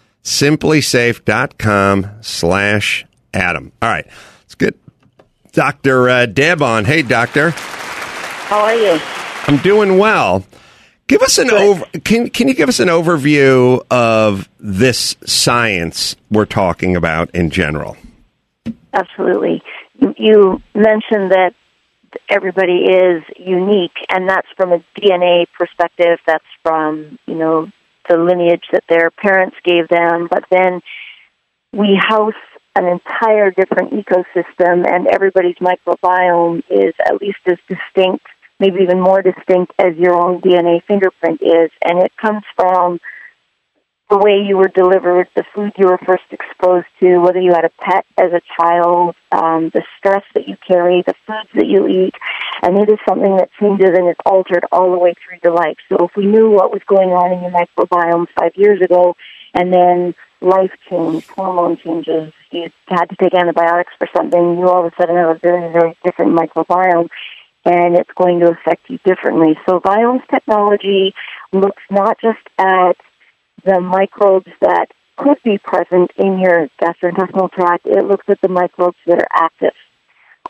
Speaker 3: simplysafe.com/Adam. All right, let's get Dr. Deb on. Hey, doctor.
Speaker 8: How are you?
Speaker 3: I'm doing well. Give us can you give us an overview of this science we're talking about in general?
Speaker 8: Absolutely. You mentioned that everybody is unique, and that's from a DNA perspective. That's from, the lineage that their parents gave them. But then we house an entire different ecosystem, and everybody's microbiome is at least as distinct, maybe even more distinct as your own DNA fingerprint is. And it comes from the way you were delivered, the food you were first exposed to, whether you had a pet as a child, the stress that you carry, the foods that you eat, and it is something that changes and is altered all the way through your life. So if we knew what was going on in your microbiome 5 years ago, and then life changed, hormone changes, you had to take antibiotics for something, you all of a sudden have a very, very different microbiome, and it's going to affect you differently. So Viome's technology looks not just at the microbes that could be present in your gastrointestinal tract, it looks at the microbes that are active. And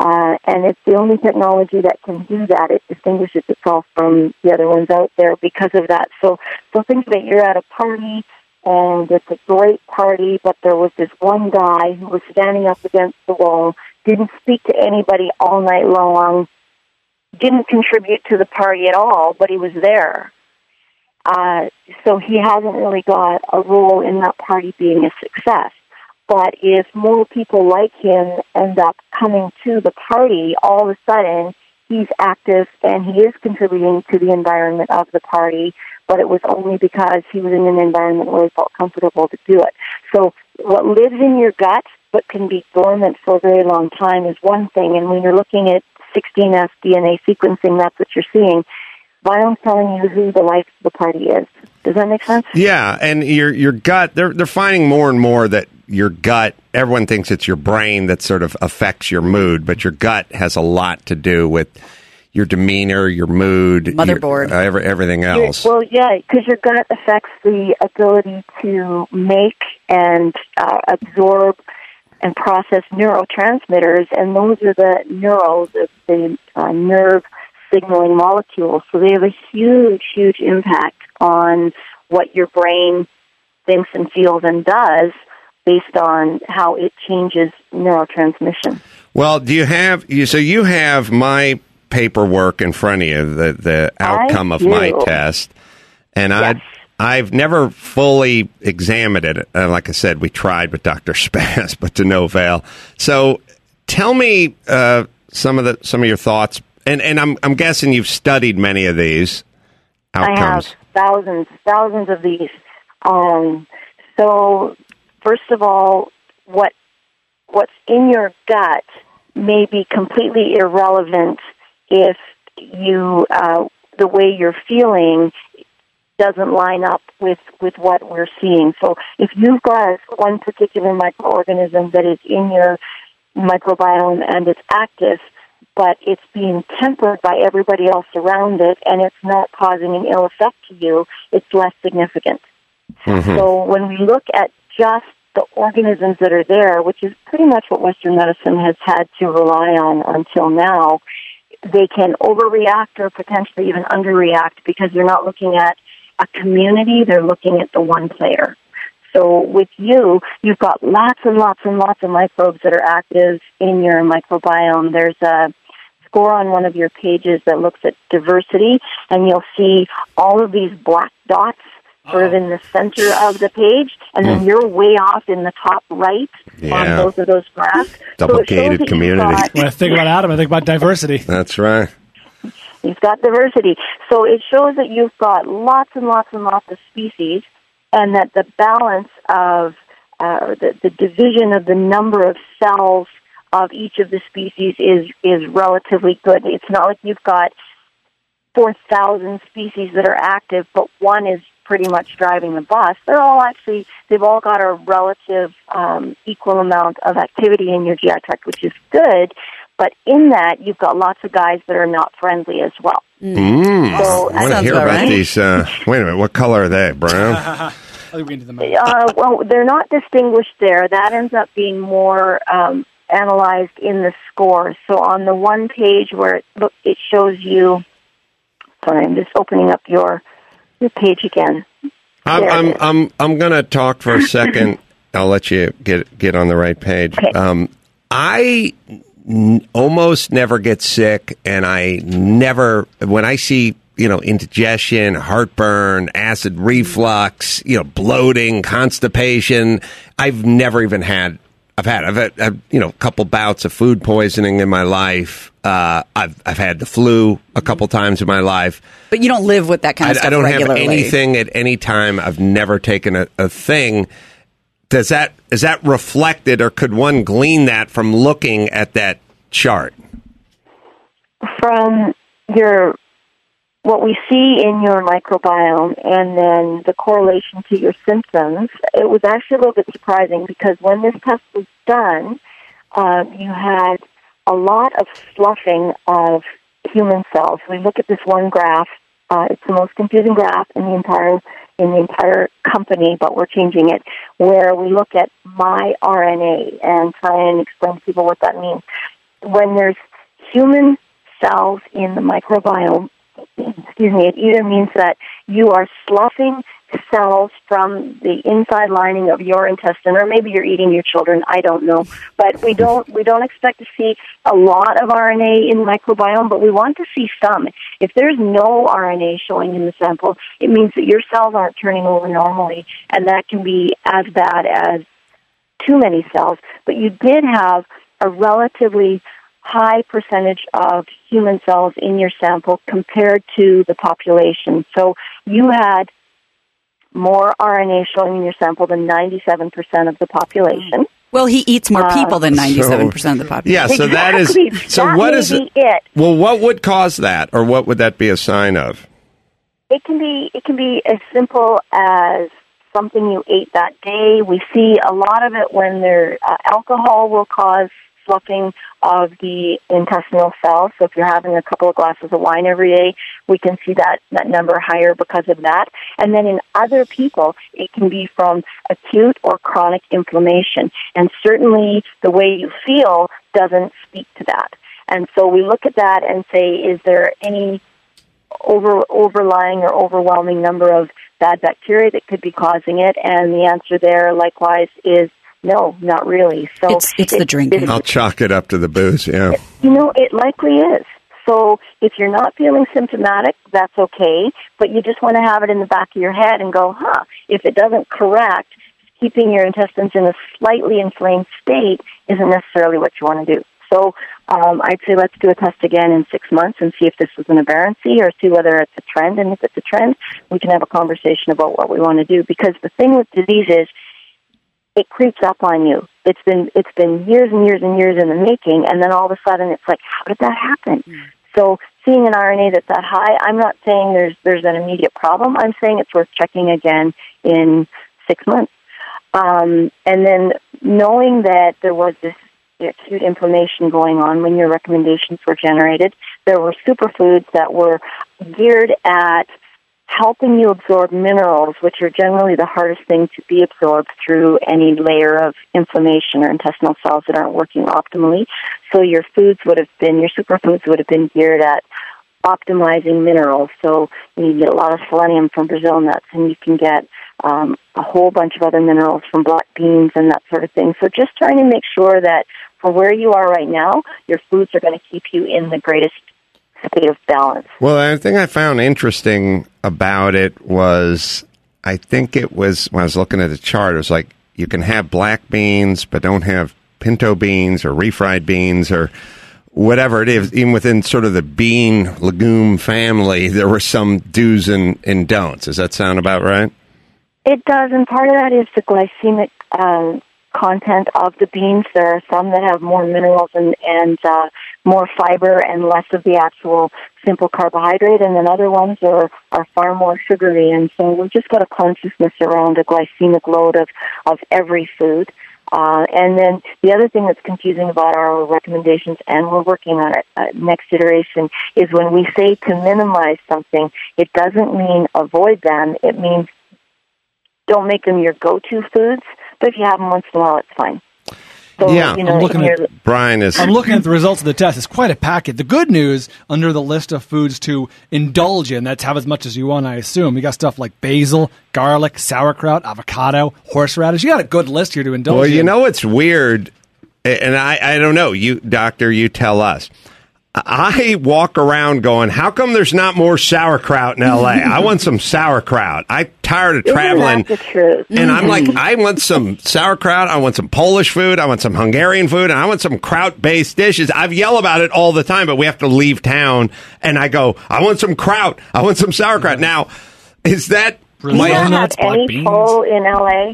Speaker 8: And it's the only technology that can do that. It distinguishes itself from the other ones out there because of that. So think that you're at a party, and it's a great party, but there was this one guy who was standing up against the wall, didn't speak to anybody all night long, didn't contribute to the party at all, but he was there. So he hasn't really got a role in that party being a success. But if more people like him end up coming to the party, all of a sudden he's active and he is contributing to the environment of the party, but it was only because he was in an environment where he felt comfortable to do it. So what lives in your gut but can be dormant for a very long time is one thing, and when you're looking at 16S DNA sequencing, that's what you're seeing. Biome's telling you who the life of the party is. Does that make sense?
Speaker 3: Yeah, and your gut, they're finding more and more that your gut, everyone thinks it's your brain that sort of affects your mood, but your gut has a lot to do with your demeanor, your mood,
Speaker 5: motherboard,
Speaker 3: everything else.
Speaker 8: Well, yeah, because your gut affects the ability to make and absorb and process neurotransmitters, and those are the the nerve signaling molecules. So they have a huge, huge impact on what your brain thinks and feels and does based on how it changes neurotransmission.
Speaker 3: Well, you have my paperwork in front of you, the outcome of my test, and
Speaker 8: yes.
Speaker 3: I've never fully examined it. Like I said, we tried with Dr. Spaz, but to no avail. So tell me some of your thoughts, and I'm guessing you've studied many of these outcomes.
Speaker 8: I have thousands of these. So first of all, what's in your gut may be completely irrelevant if you the way you're feeling doesn't line up with what we're seeing. So if you've got one particular microorganism that is in your microbiome and it's active, but it's being tempered by everybody else around it and it's not causing an ill effect to you, it's less significant. Mm-hmm. So when we look at just the organisms that are there, which is pretty much what Western medicine has had to rely on until now, they can overreact or potentially even underreact because they're not looking at a community, they're looking at the one player. So with you've got lots and lots and lots of microbes that are active in your microbiome. There's a score on one of your pages that looks at diversity, and you'll see all of these black dots sort of in the center of the page, and then you're way off in the top right on both of those graphs.
Speaker 3: Double-gated community.
Speaker 4: When I think about Adam, I think about diversity.
Speaker 3: That's right.
Speaker 8: You've got diversity. So it shows that you've got lots and lots and lots of species, and that the balance of the division of the number of cells of each of the species is relatively good. It's not like you've got 4,000 species that are active, but one is pretty much driving the bus. They've all got a relative equal amount of activity in your GI tract, which is good. But in that, you've got lots of guys that are not friendly as well.
Speaker 3: So I want to hear about these. Wait a minute, what color are they? Brown?
Speaker 8: Well, they're not distinguished there. That ends up being more analyzed in the score. So on the one page where it shows you. Sorry, I'm just opening up your page again.
Speaker 3: I'm going to talk for a second. I'll let you get on the right page.
Speaker 8: Okay.
Speaker 3: I almost never get sick, and I never, when I see, indigestion, heartburn, acid reflux, bloating, constipation, I've never even had. I've had a couple bouts of food poisoning in my life. I've had the flu a couple times in my life.
Speaker 5: But you don't live with that kind of stuff regularly.
Speaker 3: I don't have anything at any time. I've never taken a thing. Is that reflected, or could one glean that from looking at that chart?
Speaker 8: From what we see in your microbiome and then the correlation to your symptoms, it was actually a little bit surprising because when this test was done, you had a lot of sloughing of human cells. We look at this one graph. It's the most confusing graph in the entire company, but we're changing it, where we look at my RNA and try and explain to people what that means. When there's human cells in the microbiome, excuse me, it either means that you are sloughing cells from the inside lining of your intestine, or maybe you're eating your children, I don't know. But we don't expect to see a lot of RNA in the microbiome, but we want to see some. If there's no RNA showing in the sample, it means that your cells aren't turning over normally, and that can be as bad as too many cells. But you did have a relatively high percentage of human cells in your sample compared to the population. So you had more RNA showing in your sample than 97% of the population.
Speaker 5: Well, he eats more people than 97% of the population.
Speaker 3: Yeah, so that is... So
Speaker 8: that
Speaker 3: what is
Speaker 8: it?
Speaker 3: Well, what would cause that, or what would that be a sign of?
Speaker 8: It can be as simple as something you ate that day. We see a lot of it when alcohol will cause sloughing of the intestinal cells. So if you're having a couple of glasses of wine every day, we can see that number higher because of that. And then in other people, it can be from acute or chronic inflammation. And certainly the way you feel doesn't speak to that. And so we look at that and say, is there any overlying or overwhelming number of bad bacteria that could be causing it? And the answer there, likewise, is no, not really. So
Speaker 5: it's the drinking.
Speaker 3: I'll chalk it up to the booze, yeah.
Speaker 8: It likely is. So if you're not feeling symptomatic, that's okay, but you just want to have it in the back of your head and go, if it doesn't correct, keeping your intestines in a slightly inflamed state isn't necessarily what you want to do. So I'd say let's do a test again in 6 months and see if this is an aberrancy or see whether it's a trend. And if it's a trend, we can have a conversation about what we want to do. Because the thing with disease is, it creeps up on you. It's been years and years and years in the making, and then all of a sudden it's like, how did that happen? So seeing an RNA that's that high, I'm not saying there's an immediate problem. I'm saying it's worth checking again in 6 months. And then knowing that there was this acute inflammation going on when your recommendations were generated, there were superfoods that were geared at helping you absorb minerals, which are generally the hardest thing to be absorbed through any layer of inflammation or intestinal cells that aren't working optimally. So your superfoods would have been geared at optimizing minerals. So you get a lot of selenium from Brazil nuts, and you can get a whole bunch of other minerals from black beans and that sort of thing. So just trying to make sure that for where you are right now, your foods are going to keep you in the greatest state of balance.
Speaker 3: Well, the thing I found interesting about it was, I think it was, when I was looking at the chart, it was like, you can have black beans, but don't have pinto beans or refried beans or whatever it is. Even within sort of the bean legume family, there were some do's and don'ts. Does that sound about right?
Speaker 8: It does, and part of that is the glycemic content of the beans. There are some that have more minerals and more fiber and less of the actual simple carbohydrate, and then other ones are far more sugary. And so we've just got a consciousness around the glycemic load of every food. And then the other thing that's confusing about our recommendations, and we're working on it next iteration, is when we say to minimize something, it doesn't mean avoid them. It means don't make them your go-to foods, but if you have them once in a while, it's fine. So,
Speaker 3: yeah,
Speaker 8: I'm looking at
Speaker 4: the results of the test. It's quite a packet. The good news, under the list of foods to indulge in, that's have as much as you want, I assume. You got stuff like basil, garlic, sauerkraut, avocado, horseradish. You got a good list here to indulge in.
Speaker 3: Well, you know what's weird, and I don't know, you, doctor, you tell us. I walk around going, how come there's not more sauerkraut in L.A.? I want some sauerkraut. I'm tired of traveling.
Speaker 8: Isn't that the truth?
Speaker 3: And I'm like, I want some sauerkraut. I want some Polish food. I want some Hungarian food. And I want some kraut-based dishes. I yell about it all the time, but we have to leave town. And I go, I want some kraut. I want some sauerkraut. Now, is that...
Speaker 8: Do you have any pull in L.A.?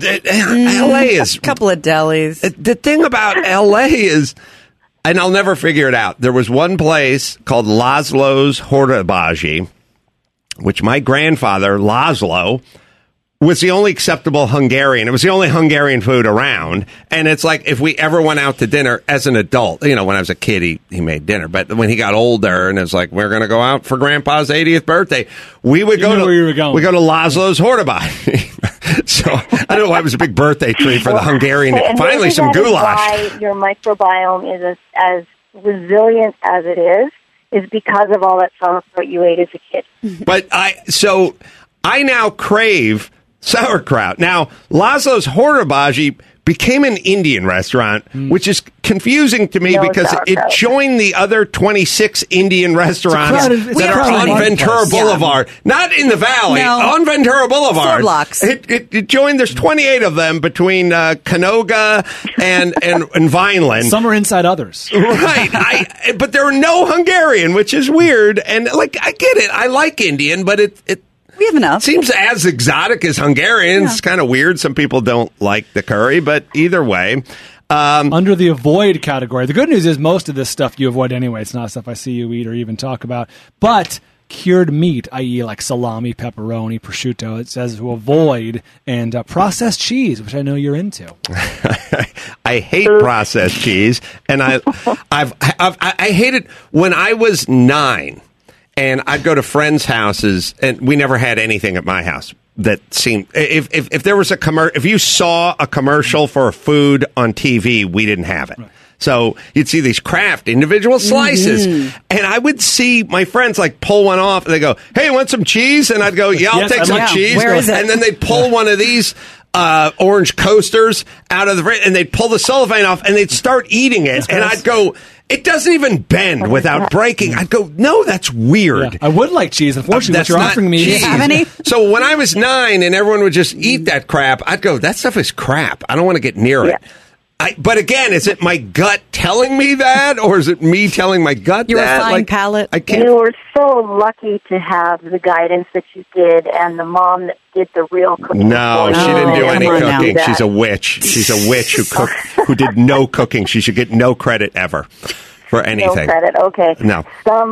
Speaker 3: L.A. is...
Speaker 5: A couple of delis.
Speaker 3: The thing about L.A. is... And I'll never figure it out. There was one place called Laszlo's Hortobágy, which my grandfather, Laszlo, was the only acceptable Hungarian. It was the only Hungarian food around. And it's like, if we ever went out to dinner as an adult, when I was a kid, he made dinner. But when he got older and it's like, we're going to go out for Grandpa's 80th birthday, we would go to Laszlo's Hortobágy. So I don't know why it was a big birthday treat for the Hungarian.
Speaker 8: And
Speaker 3: finally, some goulash.
Speaker 8: Why your microbiome is as resilient as it is because of all that sauerkraut you ate as a kid.
Speaker 3: But I now crave sauerkraut. Now, Laszlo's Hornabaji became an Indian restaurant, which is confusing to me because it joined the other 26 Indian restaurants that are on Ventura Boulevard. Not in the valley, on Ventura Boulevard.
Speaker 5: 4 blocks.
Speaker 3: It joined, there's 28 of them between Canoga and Vineland.
Speaker 4: Some are inside others.
Speaker 3: Right. But there are no Hungarian, which is weird. And, like, I get it. I like Indian, but it
Speaker 5: we have enough.
Speaker 3: Seems as exotic as Hungarian. Yeah. It's kind of weird. Some people don't like the curry, but either way.
Speaker 4: Under the avoid category. The good news is most of this stuff you avoid anyway. It's not stuff I see you eat or even talk about. But cured meat, i.e. like salami, pepperoni, prosciutto, it says to avoid, and processed cheese, which I know you're into.
Speaker 3: I hate processed cheese, and I hate it when I was 9. And I'd go to friends' houses, and we never had anything at my house that seemed. If there was if you saw a commercial for a food on TV, we didn't have it. Right. So you'd see these Kraft individual slices, and I would see my friends like pull one off, and they go, "Hey, want some cheese?" And I'd go, "Yeah, I'll take some cheese."
Speaker 5: Where is it?
Speaker 3: And then they'd pull one of these orange coasters out of the fridge, and they'd pull the cellophane off, and they'd start eating it, and I'd go, it doesn't even bend without breaking. I'd go, no, that's weird.
Speaker 4: Yeah, I would like cheese. Unfortunately, what you're offering me.
Speaker 5: Do you have any?
Speaker 3: So when I was 9 and everyone would just eat that crap, I'd go, that stuff is crap. I don't want to get near it. But again, is it my gut telling me that, or is it me telling my gut
Speaker 5: Your
Speaker 3: that?
Speaker 5: Refined palate.
Speaker 3: I can't.
Speaker 8: You were so lucky to have the guidance that you did, and the mom that did the real cooking.
Speaker 3: No, she didn't do any cooking. She's a witch. She's a witch who cooked, who did no cooking. She should get no credit ever for anything.
Speaker 8: No credit. Okay.
Speaker 3: No.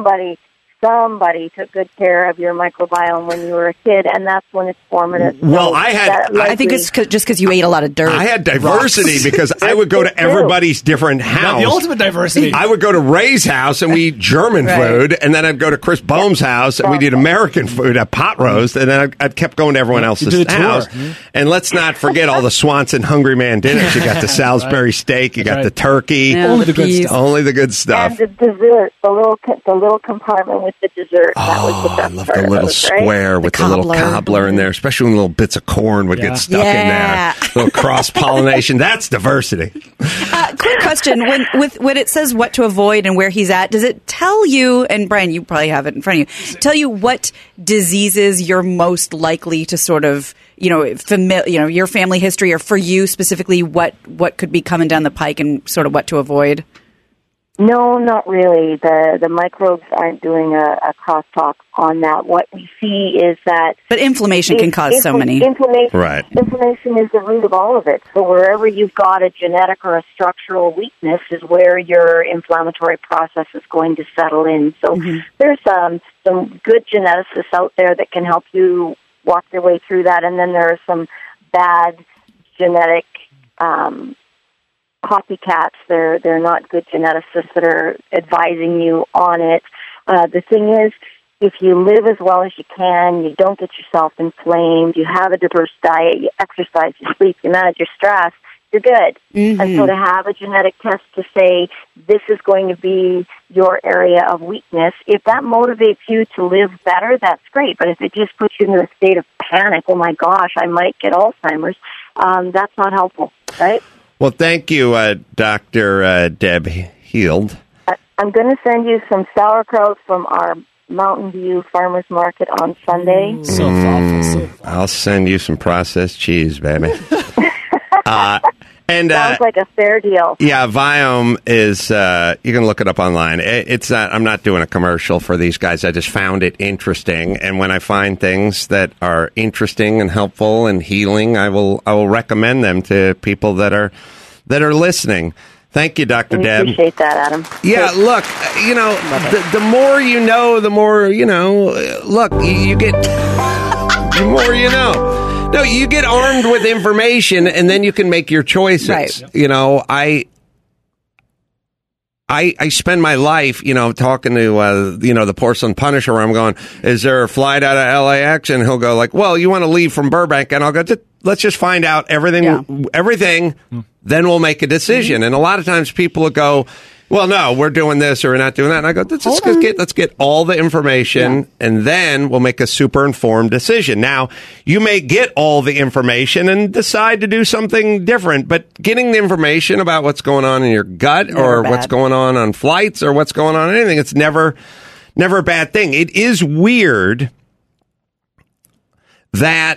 Speaker 8: Somebody took good care of your microbiome when you were a kid, and that's when it's formative.
Speaker 3: Well,
Speaker 5: I think it's just because you ate a lot of dirt.
Speaker 3: I had diversity because I would go to everybody's different house.
Speaker 4: The ultimate diversity.
Speaker 3: I would go to Ray's house and we eat German food, and then I'd go to Chris Bohm's house and we'd eat American food at pot roast, and then I'd kept going to everyone else's house. And let's not forget all the Swanson Hungry Man dinners. You got the Salisbury steak, you got the turkey.
Speaker 4: Only the good stuff.
Speaker 3: Only the good stuff.
Speaker 8: And the dessert, the little compartment with the dessert. That was the best
Speaker 3: I love the little square with the little cobbler in there, especially when little bits of corn would get stuck in there. Little cross-pollination. That's diversity.
Speaker 5: Quick question. When it says what to avoid and where he's at, does it tell you, and Brian, you probably have it in front of you, tell you what diseases you're most likely to sort of, your family history, or for you specifically, what could be coming down the pike and sort of what to avoid?
Speaker 8: No, not really. The microbes aren't doing a crosstalk on that. What we see is that...
Speaker 5: But inflammation can cause so many.
Speaker 8: Inflammation is the root of all of it. So wherever you've got a genetic or a structural weakness is where your inflammatory process is going to settle in. So there's some good geneticists out there that can help you walk your way through that. And then there are some bad genetic... copycats. They're not good geneticists that are advising you on it. The thing is, if you live as well as you can, you don't get yourself inflamed, you have a diverse diet, you exercise, you sleep, you manage your stress, you're good. And so to have a genetic test to say this is going to be your area of weakness, if that motivates you to live better, that's great. But if it just puts you in a state of panic, oh my gosh, I might get Alzheimer's, that's not helpful, right?
Speaker 3: Well, thank you, Dr. Deb Heald.
Speaker 8: I'm going to send you some sauerkraut from our Mountain View Farmers Market on Sunday.
Speaker 4: So thoughtful.
Speaker 3: I'll send you some processed cheese, baby.
Speaker 8: Sounds like a fair deal.
Speaker 3: Yeah, Viome is, you can look it up online. It's not, I'm not doing a commercial for these guys. I just found it interesting. And when I find things that are interesting and helpful and healing, I will recommend them to people that are listening. Thank you, Dr. Deb.
Speaker 8: I appreciate that, Adam.
Speaker 3: Yeah, look, the more you know, the more, look, you get, the more you know. No, you get armed with information, and then you can make your choices. Right. I spend my life, talking to, the Porcelain Punisher, where I'm going, is there a flight out of LAX? And he'll go like, well, you want to leave from Burbank? And I'll go, let's just find out everything, then we'll make a decision. And a lot of times people will go, well, no, we're doing this or we're not doing that. And I go, let's get all the information, and then we'll make a super informed decision. Now, you may get all the information and decide to do something different, but getting the information about what's going on in your gut or what's going on flights or what's going on in anything, it's never a bad thing. It is weird that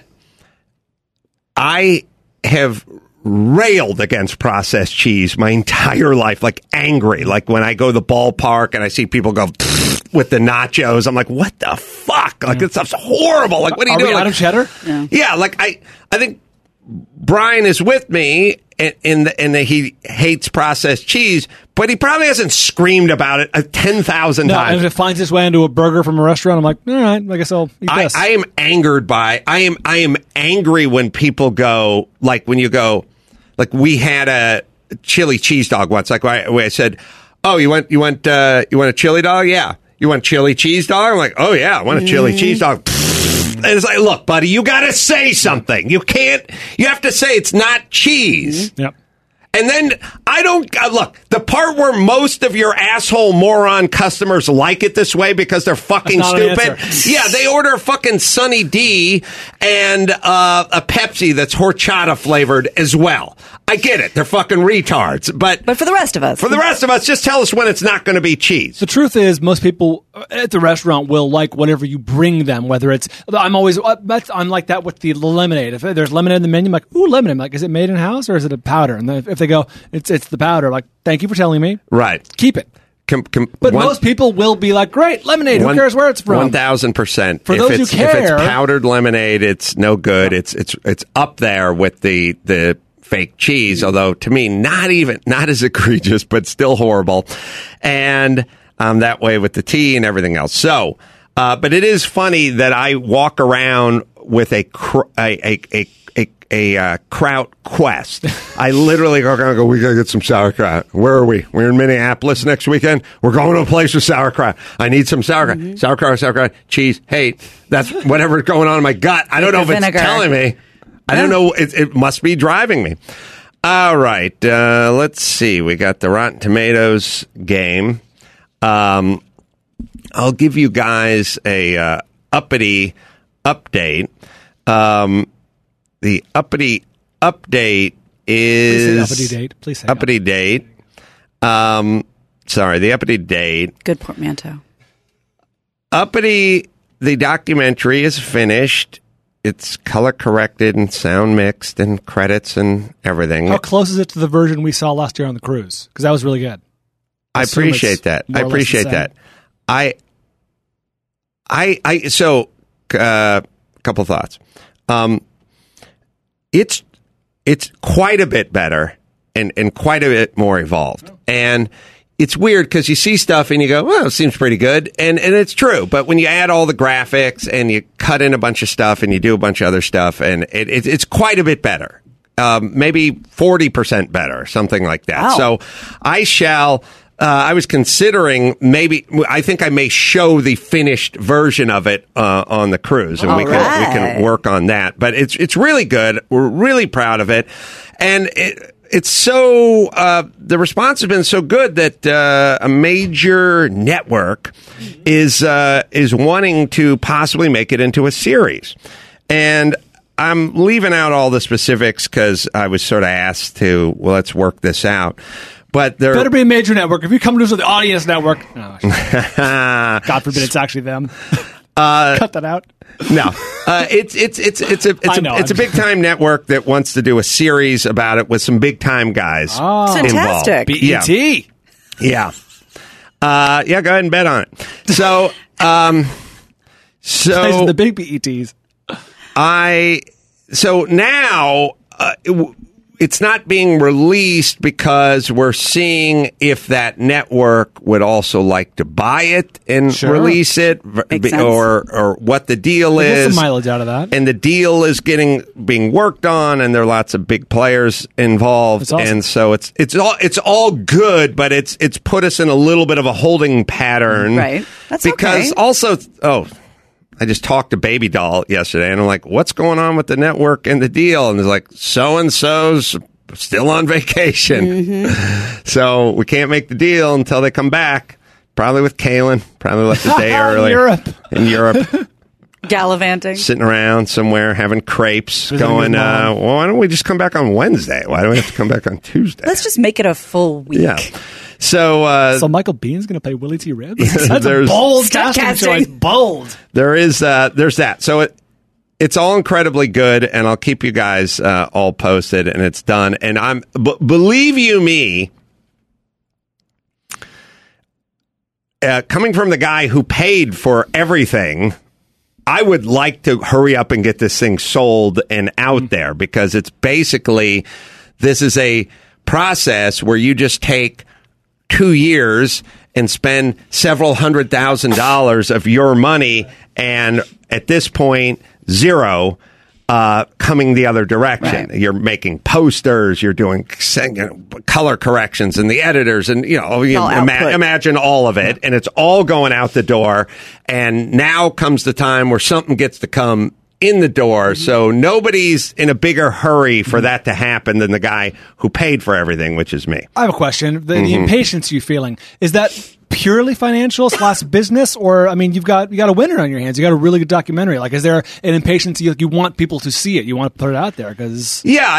Speaker 3: I have railed against processed cheese my entire life, like angry. Like when I go to the ballpark and I see people go with the nachos, I'm like, what the fuck? Like, this stuff's horrible. Like, what are you doing?
Speaker 4: Out of cheddar?
Speaker 3: Yeah, like I think Brian is with me in that he hates processed cheese, but he probably hasn't screamed about it 10,000 times.
Speaker 4: And if it finds its way into a burger from a restaurant, I'm like, all right, I guess I'll eat this.
Speaker 3: I am angered by. I am angry when people go, like when you go, like we had a chili cheese dog once. Like where I said, "Oh, you want a chili dog? Yeah, you want chili cheese dog?" I'm like, "Oh yeah, I want a chili cheese dog." And it's like, look, buddy, you got to say something. You have to say it's not cheese.
Speaker 4: Yep.
Speaker 3: And then I don't look, the part where most of your asshole moron customers like it this way because they're fucking stupid. Yeah, they order a fucking Sunny D and a Pepsi that's horchata flavored as well. I get it. They're fucking retards. But
Speaker 5: for the rest of us,
Speaker 3: just tell us when it's not going to be cheese.
Speaker 4: The truth is, most people at the restaurant will like whatever you bring them, whether it's, I'm like that with the lemonade. If there's lemonade in the menu, I'm like, ooh, lemonade. I'm like, is it made in house or is it a powder? And then if they go, it's the powder, like, thank you for telling me.
Speaker 3: Right.
Speaker 4: Keep it. But most people will be like, great, lemonade, who cares where it's from?
Speaker 3: 1,000%.
Speaker 4: For those who care.
Speaker 3: If it's powdered lemonade, it's no good. It's up there with the fake cheese, although to me, not as egregious, but still horrible. And that way with the tea and everything else. So, but it is funny that I walk around with a kraut quest. I literally go around and go, we gotta get some sauerkraut. Where are we? We're in Minneapolis next weekend. We're going to a place with sauerkraut. I need some sauerkraut. Mm-hmm. Sauerkraut, cheese. Hey, that's whatever's going on in my gut. I don't know if it's telling me. I don't know. It must be driving me. All right. Let's see. We got the Rotten Tomatoes game. I'll give you guys a uppity update. The uppity update is...
Speaker 4: Please say uppity date. Please say
Speaker 3: uppity date. Sorry, the uppity date.
Speaker 5: Good portmanteau.
Speaker 3: Uppity, the documentary is finished. It's color corrected and sound mixed and credits and everything.
Speaker 4: How close is it to the version we saw last year on the cruise? Because that was really good.
Speaker 3: I appreciate that. I appreciate that. So, couple thoughts. It's quite a bit better and quite a bit more evolved. And it's weird because you see stuff and you go, well, it seems pretty good. And it's true. But when you add all the graphics and you cut in a bunch of stuff and you do a bunch of other stuff, and it's quite a bit better. Maybe 40% better, something like that.
Speaker 5: Wow.
Speaker 3: So I was considering I think I may show the finished version of it on the cruise, and we can work on that. But it's really good. We're really proud of it, and it's so the response has been so good that a major network is wanting to possibly make it into a series, and I'm leaving out all the specifics because I was sort of asked to, well, let's work this out. But there
Speaker 4: better be a major network. If you come to us with the Audience Network, God forbid it's actually them. Cut that out.
Speaker 3: No, it's a big time network that wants to do a series about it with some big time guys.
Speaker 5: Oh, fantastic!
Speaker 4: BET.
Speaker 3: Yeah. Go ahead and bet on it. So
Speaker 4: the big BETs.
Speaker 3: So now. It's not being released because we're seeing if that network would also like to buy it and release it, or what the deal is.
Speaker 4: Get some mileage out of that.
Speaker 3: And the deal is being worked on, and there are lots of big players involved.
Speaker 4: That's awesome.
Speaker 3: And so it's all good, but it's put us in a little bit of a holding pattern,
Speaker 5: right? That's
Speaker 3: because also I just talked to Baby Doll yesterday, and I'm like, what's going on with the network and the deal? And it's like, so-and-so's still on vacation. So we can't make the deal until they come back. Probably with Kalen. Probably left a day early. In Europe.
Speaker 5: Gallivanting.
Speaker 3: Sitting around somewhere having crepes. Going, well, why don't we just come back on Wednesday? Why do we have to come back on Tuesday?
Speaker 5: Let's just make it a full week.
Speaker 3: Yeah. So
Speaker 4: Michael Bean's going to play Willie T. Ribs? That's a bold casting choice. Bold.
Speaker 3: There's that. So it's all incredibly good, and I'll keep you guys all posted, and it's done. And believe you me, coming from the guy who paid for everything, I would like to hurry up and get this thing sold and out there, because it's basically, this is a process where you just take 2 years and spend several $100,000 of your money, and at this point, zero coming the other direction. Right. You're making posters, you're doing color corrections and the editors, and imagine all of it, and it's all going out the door. And now comes the time where something gets to come in the door, so nobody's in a bigger hurry for that to happen than the guy who paid for everything, which is me.
Speaker 4: I have a question. The impatience you're feeling, is that purely financial / business, or I mean, you got a winner on your hands. You got a really good documentary. Like, is there an impatience? You want people to see it. You want to put it out there because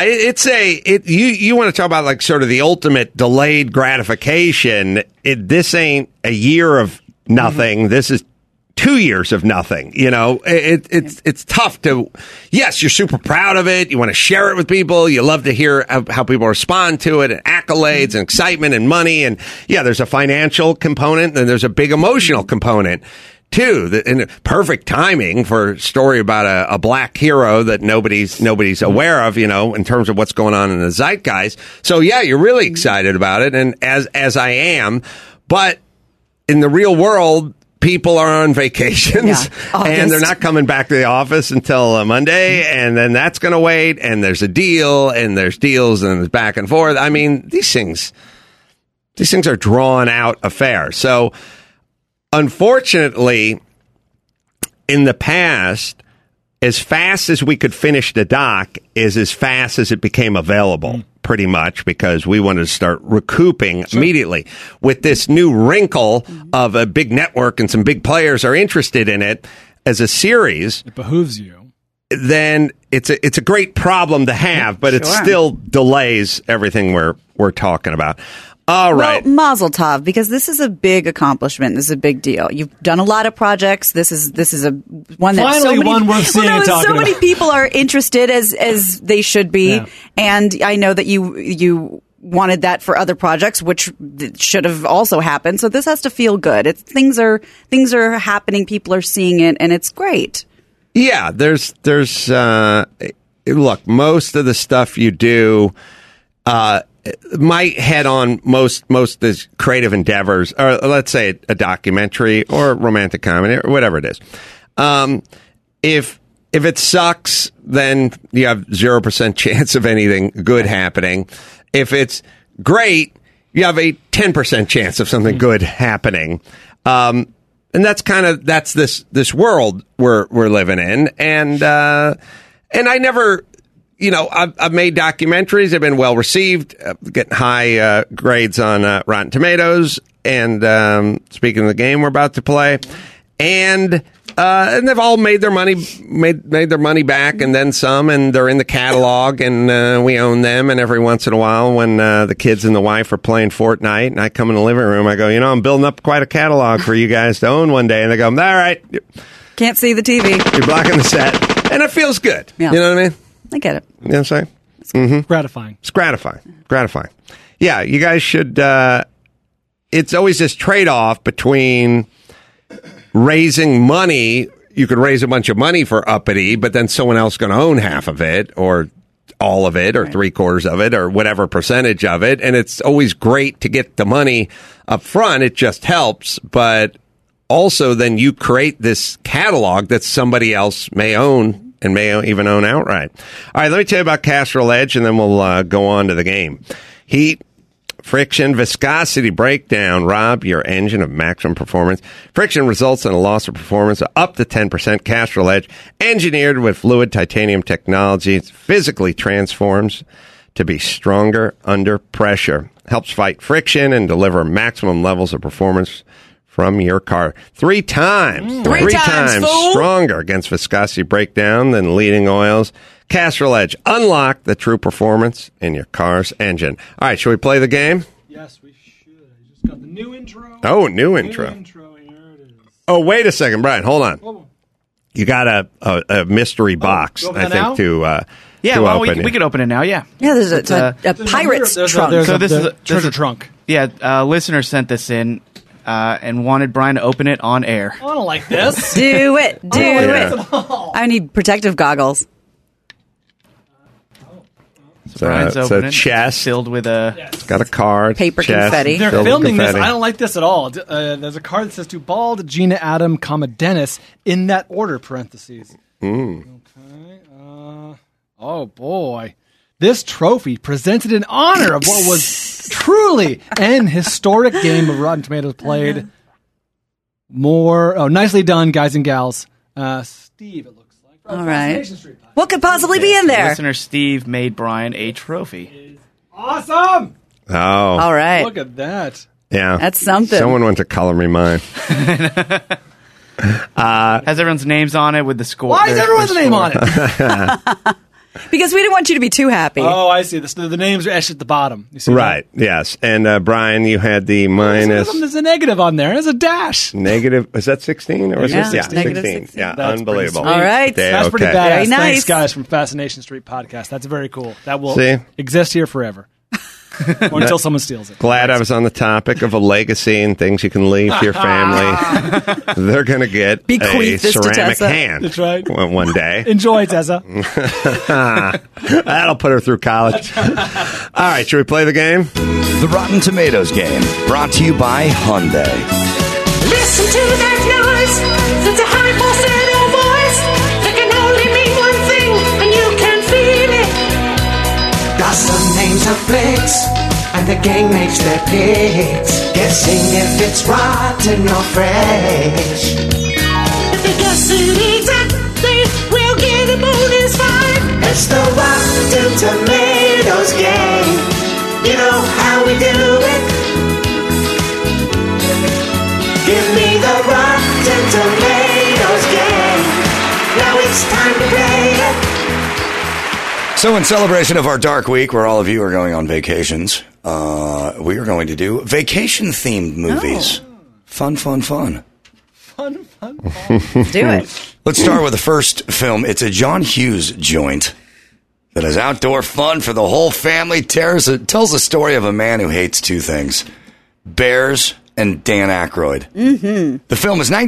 Speaker 4: you want to talk about like sort of the ultimate delayed gratification. This ain't a year of nothing. This is 2 years of nothing. It's tough to. Yes, you're super proud of it. You want to share it with people. You love to hear how people respond to it, and accolades and excitement and money. And yeah, there's a financial component, and there's a big emotional component too. And perfect timing for a story about a black hero that nobody's aware of. In terms of what's going on in the zeitgeist. So yeah, you're really excited about it, and as I am, but in the real world, people are on vacations, and they're not coming back to the office until Monday, and then that's going to wait, and there's a deal, and there's deals, and there's back and forth. I mean, these things are drawn out affairs. So, unfortunately, in the past, as fast as we could finish the doc is as fast as it became available. Pretty much, because we wanted to start recouping immediately. With this new wrinkle of a big network and some big players are interested in it as a series, it behooves you.
Speaker 3: Then it's a great problem to have, but it still delays everything we're talking about. All right.
Speaker 5: Well, Mazel Tov, because this is a big accomplishment. This is a big deal. You've done a lot of projects. This is a one that so many people are interested as they should be. Yeah. And I know that you wanted that for other projects, which should have also happened. So this has to feel good. Things are happening. People are seeing it, and it's great.
Speaker 3: Yeah. There's look, most of the stuff you do, might head on most of these creative endeavors, or let's say a documentary or romantic comedy or whatever it is. If it sucks, then you have 0% chance of anything good happening. If it's great, you have a 10% chance of something good happening. And that's this world we're living in. And I never. I've made documentaries. They've been well received, getting high grades on Rotten Tomatoes. And speaking of the game we're about to play, and they've all made their money back, and then some. And they're in the catalog, and we own them. And every once in a while, when the kids and the wife are playing Fortnite, and I come in the living room, I go, I'm building up quite a catalog for you guys to own one day. And they go, all right,
Speaker 5: can't see the TV.
Speaker 3: You're blocking the set, and it feels good.
Speaker 5: Yeah.
Speaker 3: You know what I mean?
Speaker 5: I get it.
Speaker 3: You know what I'm saying?
Speaker 4: Gratifying.
Speaker 3: It's gratifying. Yeah, you guys should. It's always this trade-off between raising money. You could raise a bunch of money for Uppity, but then someone else going to own half of it, or all of it, or 3/4 of it, or whatever percentage of it. And it's always great to get the money up front. It just helps, but also then you create this catalog that somebody else may own. And may even own outright. All right, let me tell you about Castrol Edge, and then we'll go on to the game. Heat, friction, viscosity breakdown. Rob, your engine of maximum performance. Friction results in a loss of performance of up to 10%. Castrol Edge, engineered with fluid titanium technology. It physically transforms to be stronger under pressure. Helps fight friction and deliver maximum levels of performance from your car. 3 times.
Speaker 5: Three times, fool.
Speaker 3: Stronger against viscosity breakdown than leading oils. Castrol Edge. Unlock the true performance in your car's engine. All right, should we play the game?
Speaker 4: Yes, we should. I just got the new intro.
Speaker 3: Oh, new intro.
Speaker 4: Here it is.
Speaker 3: Oh, wait a second, Brian. Hold on. You got a mystery box,
Speaker 4: you open
Speaker 3: I
Speaker 4: it
Speaker 3: think,
Speaker 4: now?
Speaker 7: Yeah,
Speaker 3: to
Speaker 7: well,
Speaker 3: open.
Speaker 7: we could open it now. Yeah.
Speaker 5: Yeah, there's a pirate's trunk.
Speaker 7: So this is a
Speaker 4: treasure trunk.
Speaker 7: Yeah, a listener sent this in and wanted Brian to open it on air.
Speaker 4: I don't like this.
Speaker 5: Do it. Do
Speaker 3: Yeah.
Speaker 5: it. I need protective goggles.
Speaker 7: Brian's
Speaker 3: It's
Speaker 7: opening
Speaker 3: a
Speaker 7: it.
Speaker 3: chest.
Speaker 7: Filled with a...
Speaker 3: It's got a card.
Speaker 5: Paper
Speaker 3: chest,
Speaker 5: confetti.
Speaker 4: They're
Speaker 3: filled with
Speaker 4: filming this.
Speaker 3: confetti.
Speaker 4: I don't like this at all. There's a card that says to Bald, Gina, Adam, Dennis in that order, parentheses. Okay. Oh, boy. This trophy presented in honor of what was truly an historic game of Rotten Tomatoes played. Nicely done, guys and gals. Steve, it looks like.
Speaker 5: All right. What could possibly be in there?
Speaker 7: Listener Steve made Brian a trophy.
Speaker 4: Awesome!
Speaker 3: Oh.
Speaker 5: All right.
Speaker 4: Look at that.
Speaker 3: Yeah.
Speaker 5: That's something.
Speaker 3: Someone went to color me mine.
Speaker 7: Has everyone's names on it with the score.
Speaker 4: Why is everyone's name on it?
Speaker 5: Because we didn't want you to be too happy.
Speaker 4: Oh, I see. The names are etched at the bottom. You see that?
Speaker 3: Right, yes. And Brian, you had the minus
Speaker 4: There's a negative on there. There's a dash.
Speaker 3: negative. Is that 16? Or is
Speaker 5: Yeah,
Speaker 3: it
Speaker 5: negative
Speaker 3: 16? Yeah,
Speaker 4: That's
Speaker 3: unbelievable.
Speaker 4: pretty
Speaker 5: All right.
Speaker 3: Yeah,
Speaker 4: That's pretty
Speaker 3: okay.
Speaker 4: badass.
Speaker 5: Very nice.
Speaker 4: Thanks, guys, from Fascination Street Podcast. That's very cool. That will
Speaker 3: See?
Speaker 4: exist here forever. Or until someone steals it.
Speaker 3: Glad I was on the topic of a legacy and things you can leave to your family. They're going to get a
Speaker 5: Bequeath this to
Speaker 3: ceramic
Speaker 5: Tessa.
Speaker 3: hand.
Speaker 4: That's right.
Speaker 3: One day.
Speaker 4: Enjoy, Tessa.
Speaker 3: That'll put her through college. All right, should we play the game?
Speaker 1: The Rotten Tomatoes game, brought to you by Hyundai.
Speaker 9: Listen to that noise. It's a high falsetto voice. It can only mean one thing, and you can feel it.
Speaker 2: Gossip names of flicks, and the gang makes their picks, guessing if it's rotten or fresh.
Speaker 9: If they guess it exactly, we'll get a bonus 5.
Speaker 2: It's the Rotten Tomatoes game. You know how we do it. Give me the Rotten Tomatoes game. Now it's time to play it.
Speaker 1: So, in celebration of our dark week, where all of you are going on vacations, we are going to do vacation-themed movies. Fun.
Speaker 4: Fun.
Speaker 5: Let's do it.
Speaker 1: Let's start with the first film. It's a John Hughes joint that is outdoor fun for the whole family. Tells the story of a man who hates two things: bears and Dan Aykroyd. Mm-hmm. The film is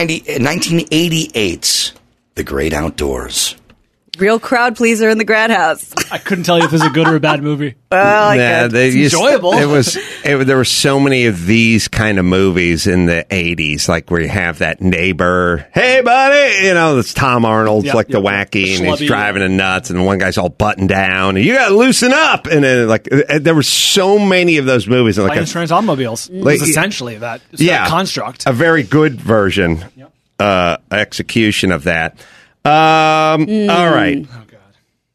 Speaker 1: 1988's The Great Outdoors.
Speaker 5: Real crowd pleaser in the grad house.
Speaker 4: I couldn't tell you if this is a good or a bad movie.
Speaker 3: Enjoyable. There were so many of these kind of movies in the 80s, like where you have that neighbor, hey, buddy, it's Tom Arnold's the wacky, and he's driving him nuts, and one guy's all buttoned down, and you got to loosen up. And then, there were so many of those movies. And
Speaker 4: Planes, Trains, Automobiles. It's essentially that. It's that construct.
Speaker 3: A very good version, execution of that. All right.
Speaker 4: Oh, God.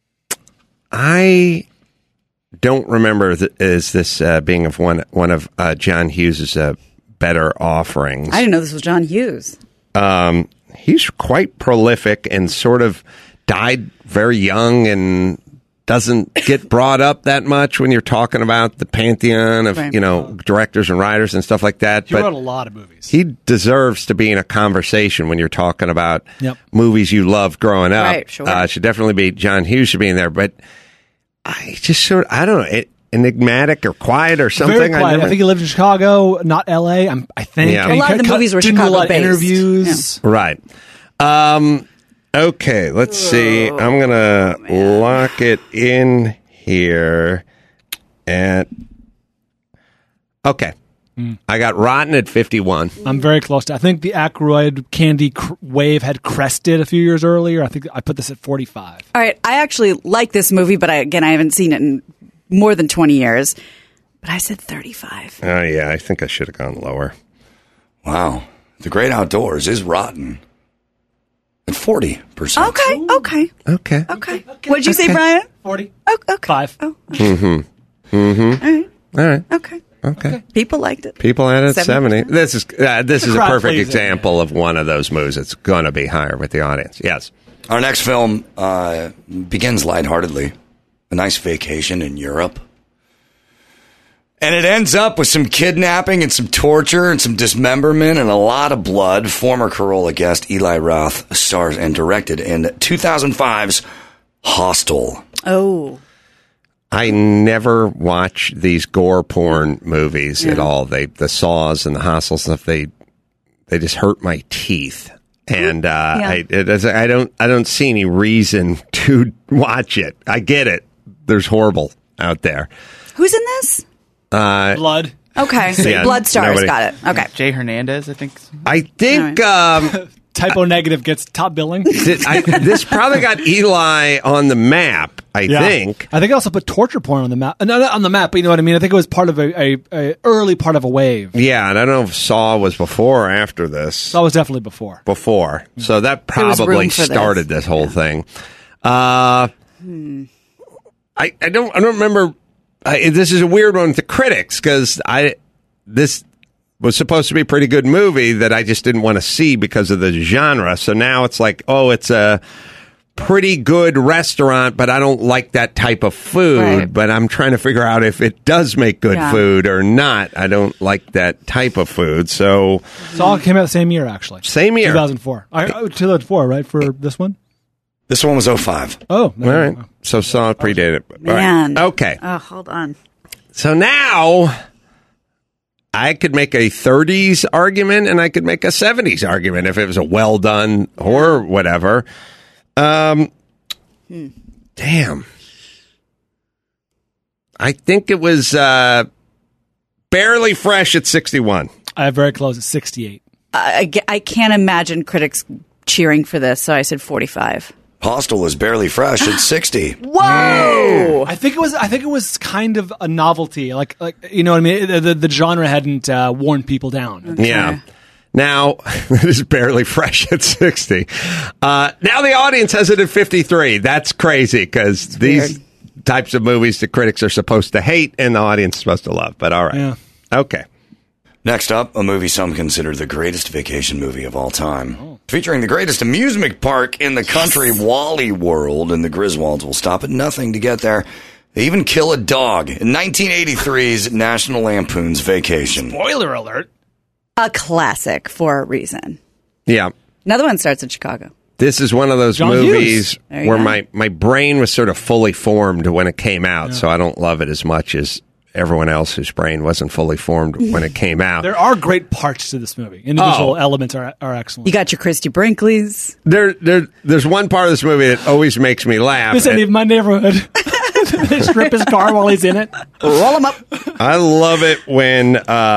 Speaker 3: I don't remember this being of one of John Hughes' better offerings.
Speaker 5: I didn't know this was John Hughes.
Speaker 3: He's quite prolific and sort of died very young and doesn't get brought up that much when you're talking about the pantheon of directors and writers and stuff like that.
Speaker 4: He wrote a lot of movies.
Speaker 3: He deserves to be in a conversation when you're talking about movies you loved growing up.
Speaker 5: Right, sure.
Speaker 3: Should definitely be John Hughes should be in there, but I just I don't know, enigmatic or quiet or something.
Speaker 4: Very quiet. I think he lived in Chicago, not L.A. I think.
Speaker 3: Yeah.
Speaker 5: A lot of the movies were
Speaker 4: didn't do a lot of
Speaker 5: Chicago-based.
Speaker 4: interviews.
Speaker 3: Right. Okay, let's see. I'm going to lock it in here at... Okay. I got Rotten at 51.
Speaker 4: I'm very close to. I think the Aykroyd candy wave had crested a few years earlier. I think I put this at 45.
Speaker 5: All right. I actually like this movie, but I haven't seen it in more than 20 years. But I said 35.
Speaker 3: Oh, yeah. I think I should have gone lower.
Speaker 1: Wow. The Great Outdoors is rotten. At 40%.
Speaker 5: Okay.
Speaker 3: Okay.
Speaker 5: What'd you say, Brian?
Speaker 4: 40.
Speaker 5: Oh, okay.
Speaker 4: 5.
Speaker 5: Oh,
Speaker 3: All right.
Speaker 5: okay.
Speaker 3: Okay.
Speaker 5: People liked it.
Speaker 3: People had it 70.
Speaker 5: 70%.
Speaker 3: This is a
Speaker 4: crowd
Speaker 3: perfect
Speaker 4: pleasing,
Speaker 3: example of one of those moves. It's going to be higher with the audience. Yes.
Speaker 1: Our next film begins lightheartedly. A nice vacation in Europe. And it ends up with some kidnapping and some torture and some dismemberment and a lot of blood. Former Corolla guest Eli Roth stars and directed in 2005's Hostel.
Speaker 5: Oh.
Speaker 3: I never watch these gore porn movies at all. The saws and the hostile stuff, they just hurt my teeth. And I don't see any reason to watch it. I get it. There's horrible out there.
Speaker 5: Who's in this?
Speaker 4: Blood.
Speaker 5: Okay.
Speaker 3: Yeah,
Speaker 5: Blood stars.
Speaker 3: nobody-
Speaker 5: Got it. Okay.
Speaker 7: Jay Hernandez, I think.
Speaker 3: I think
Speaker 4: Typo negative gets top billing.
Speaker 3: this probably got Eli on the map, I think.
Speaker 4: I think I also put torture porn on the map. Not on the map, but you know what I mean? I think it was part of a early part of a wave.
Speaker 3: Yeah, and I don't know if Saw was before or after this.
Speaker 4: That was definitely before.
Speaker 3: So that
Speaker 5: was room
Speaker 3: probably
Speaker 5: for this.
Speaker 3: started this whole thing. I don't remember. This is a weird one with the critics because this was supposed to be a pretty good movie that I just didn't want to see because of the genre. So now it's like, oh, it's a pretty good restaurant, but I don't like that type of food.
Speaker 5: Right.
Speaker 3: But I'm trying to figure out if it does make good food or not. I don't like that type of food. So
Speaker 4: Saw came out the same year, actually.
Speaker 3: Same year.
Speaker 4: 2004. 2004, right, for this one?
Speaker 1: This one was 05.
Speaker 4: Oh,
Speaker 3: all right. So Saw predated. All right.
Speaker 5: Man.
Speaker 3: Okay.
Speaker 5: Oh, hold on.
Speaker 3: So now I could make a 30s argument and I could make a 70s argument if it was a well done horror, whatever. Damn. I think it was barely fresh at 61.
Speaker 4: I have very close at 68.
Speaker 5: I can't imagine critics cheering for this, so I said 45.
Speaker 1: Hostel was barely fresh at 60.
Speaker 5: Whoa!
Speaker 4: I think it was kind of a novelty, like you know what I mean. The genre hadn't worn people down.
Speaker 3: Yeah. Now, it is barely fresh at 60. Now the audience has it at 53. That's crazy because these types of movies the critics are supposed to hate and the audience is supposed to love. But all right.
Speaker 4: Yeah.
Speaker 3: Okay.
Speaker 1: Next up, a movie some consider the greatest vacation movie of all time. Featuring the greatest amusement park in the country, Wally World, and the Griswolds will stop at nothing to get there. They even kill a dog in 1983's National Lampoon's Vacation.
Speaker 4: Spoiler alert.
Speaker 5: A classic for a reason.
Speaker 3: Yeah.
Speaker 5: Another one starts in Chicago.
Speaker 3: This is one of those
Speaker 4: John
Speaker 3: movies
Speaker 4: Hughes.
Speaker 5: There you
Speaker 3: where
Speaker 5: go.
Speaker 3: my brain was sort of fully formed when it came out, so I don't love it as much as everyone else whose brain wasn't fully formed when it came out.
Speaker 4: There are great parts to this movie. Individual elements are excellent.
Speaker 5: You got your Christy Brinkley's.
Speaker 3: There's one part of this movie that always makes me laugh.
Speaker 4: This ain't even my neighborhood. They strip his car while he's in it.
Speaker 5: Roll them up.
Speaker 3: I love it when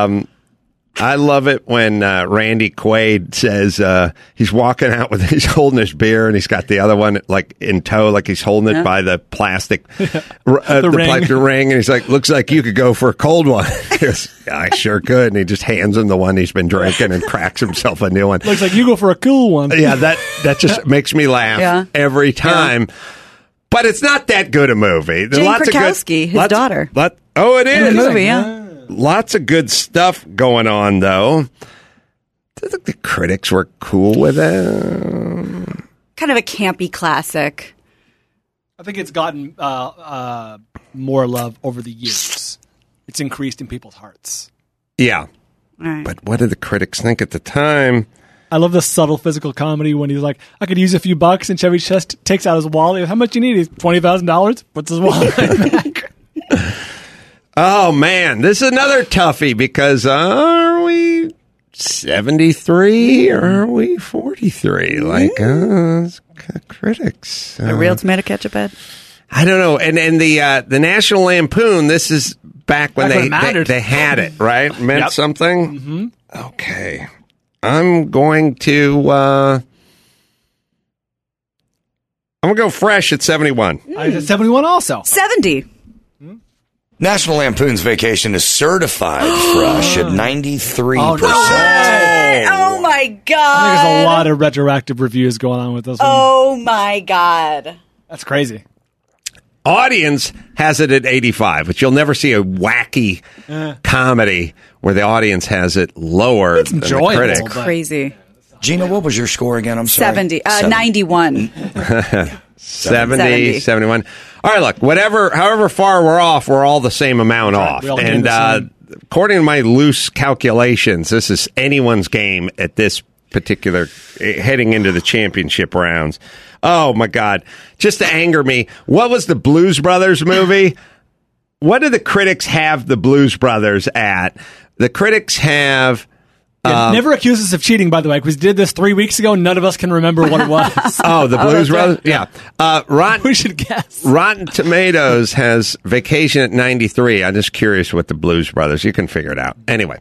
Speaker 3: Randy Quaid says he's walking out with he's holding his beer and he's got the other one like in tow, like he's holding it by the plastic the
Speaker 4: ring.
Speaker 3: plastic ring, and he's like, "Looks like you could go for a cold one." He goes, "Yeah, I sure could," and he just hands him the one he's been drinking and cracks himself a new one.
Speaker 4: Looks like you go for a cool one.
Speaker 3: Yeah, that just makes me laugh every time. But it's not that good a movie. There's
Speaker 5: Jane
Speaker 3: lots
Speaker 5: Krakowski,
Speaker 3: of
Speaker 5: his daughter.
Speaker 3: Oh, it is
Speaker 5: In the movie, yeah.
Speaker 3: Lots of good stuff going on, though. I think the critics were cool with it.
Speaker 5: Kind of a campy classic.
Speaker 4: I think it's gotten more love over the years. It's increased in people's hearts.
Speaker 3: Yeah.
Speaker 5: All right.
Speaker 3: But what did the critics think at the time?
Speaker 4: I love the subtle physical comedy when he's like, I could use a few bucks, and Chevy Chase takes out his wallet. How much you need? He's $20,000. Puts his wallet right back.
Speaker 3: Oh, man. This is another toughie because are we 73 or are we 43? Like, critics.
Speaker 5: A real tomato ketchup head?
Speaker 3: I don't know. And the National Lampoon, this is back when they had it, right? Meant something? Mm-hmm. Okay. I'm going to go fresh at 71.
Speaker 4: I said 71 also.
Speaker 5: 70.
Speaker 1: National Lampoon's Vacation is certified fresh at 93%.
Speaker 5: Oh my God.
Speaker 4: I think there's a lot of retroactive reviews going on with this one.
Speaker 5: Oh my God.
Speaker 4: That's crazy.
Speaker 3: Audience has it at 85, but you'll never see a wacky comedy where the audience has it lower than the
Speaker 4: enjoyable,
Speaker 3: critics.
Speaker 4: but-
Speaker 5: Crazy.
Speaker 1: Gina, what was your score again? I'm sorry.
Speaker 5: 91.
Speaker 3: 70, 71. All right, look, however far we're off, we're all the same amount off.
Speaker 4: We all do
Speaker 3: And
Speaker 4: the same.
Speaker 3: according to my loose calculations, this is anyone's game at this particular, heading into the championship rounds. Oh, my God. Just to anger me, what was the Blues Brothers movie? What do the critics have the Blues Brothers at? The critics have...
Speaker 4: Never accuse us of cheating, by the way, because we did this 3 weeks ago. None of us can remember what it was.
Speaker 3: Oh, the Blues Brothers? Yeah.
Speaker 4: We should guess.
Speaker 3: Rotten Tomatoes has Vacation at 93. I'm just curious what the Blues Brothers, you can figure it out. Anyway.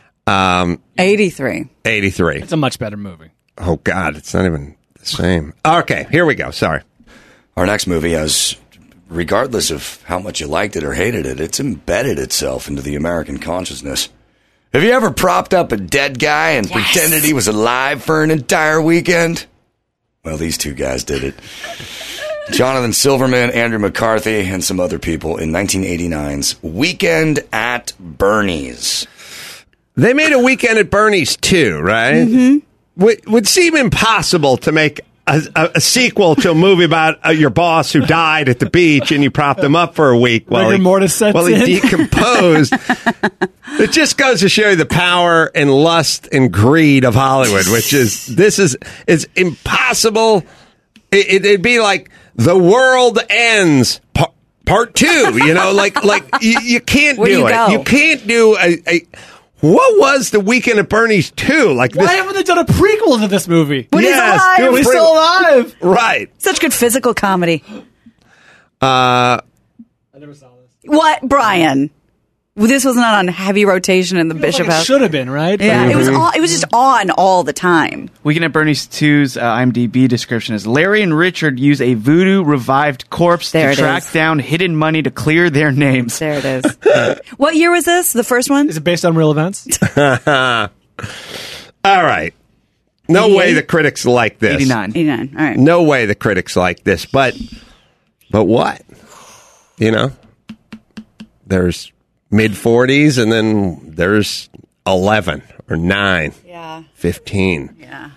Speaker 5: 83.
Speaker 3: 83.
Speaker 4: It's a much better movie.
Speaker 3: Oh, God, it's not even the same. Okay, here we go. Sorry.
Speaker 1: Our next movie has, regardless of how much you liked it or hated it, it's embedded itself into the American consciousness. Have you ever propped up a dead guy and pretended he was alive for an entire weekend? Well, these two guys did it. Jonathan Silverman, Andrew McCarthy, and some other people in 1989's Weekend at Bernie's.
Speaker 3: They made a Weekend at Bernie's too, right? Mm-hmm. Would seem impossible to make a sequel to a movie about your boss who died at the beach and you propped him up for a week while he decomposed. It just goes to show you the power and lust and greed of Hollywood, which is it's impossible. It'd be like The World Ends Part 2. You know, like you can't
Speaker 5: Where
Speaker 3: do
Speaker 5: do
Speaker 3: it.
Speaker 5: you go?
Speaker 3: You can't do a what was the Weekend at Bernie's 2? Like
Speaker 4: Why haven't they done a prequel to this movie?
Speaker 5: When he's alive.
Speaker 3: do a
Speaker 4: He's still alive.
Speaker 3: Right.
Speaker 5: Such good physical comedy.
Speaker 4: I never saw this.
Speaker 5: What, Brian? This was not on heavy rotation in the Bishop
Speaker 4: It
Speaker 5: House.
Speaker 4: should have been, right?
Speaker 5: Yeah, it was just on all the time.
Speaker 7: Weekend at Bernie's 2's IMDb description is Larry and Richard use a voodoo revived corpse
Speaker 5: There
Speaker 7: to
Speaker 5: it
Speaker 7: track
Speaker 5: is.
Speaker 7: down hidden money to clear their names.
Speaker 5: There it is. What year was this? The first one?
Speaker 4: Is it based on real events?
Speaker 3: All right. No
Speaker 5: 88?
Speaker 3: way the critics like this.
Speaker 7: 89.
Speaker 5: 89. All right.
Speaker 3: No way the critics like this. But what? You know, there's mid-40s and then there's 11 or 9.
Speaker 5: Yeah.
Speaker 3: 15.
Speaker 5: Yeah.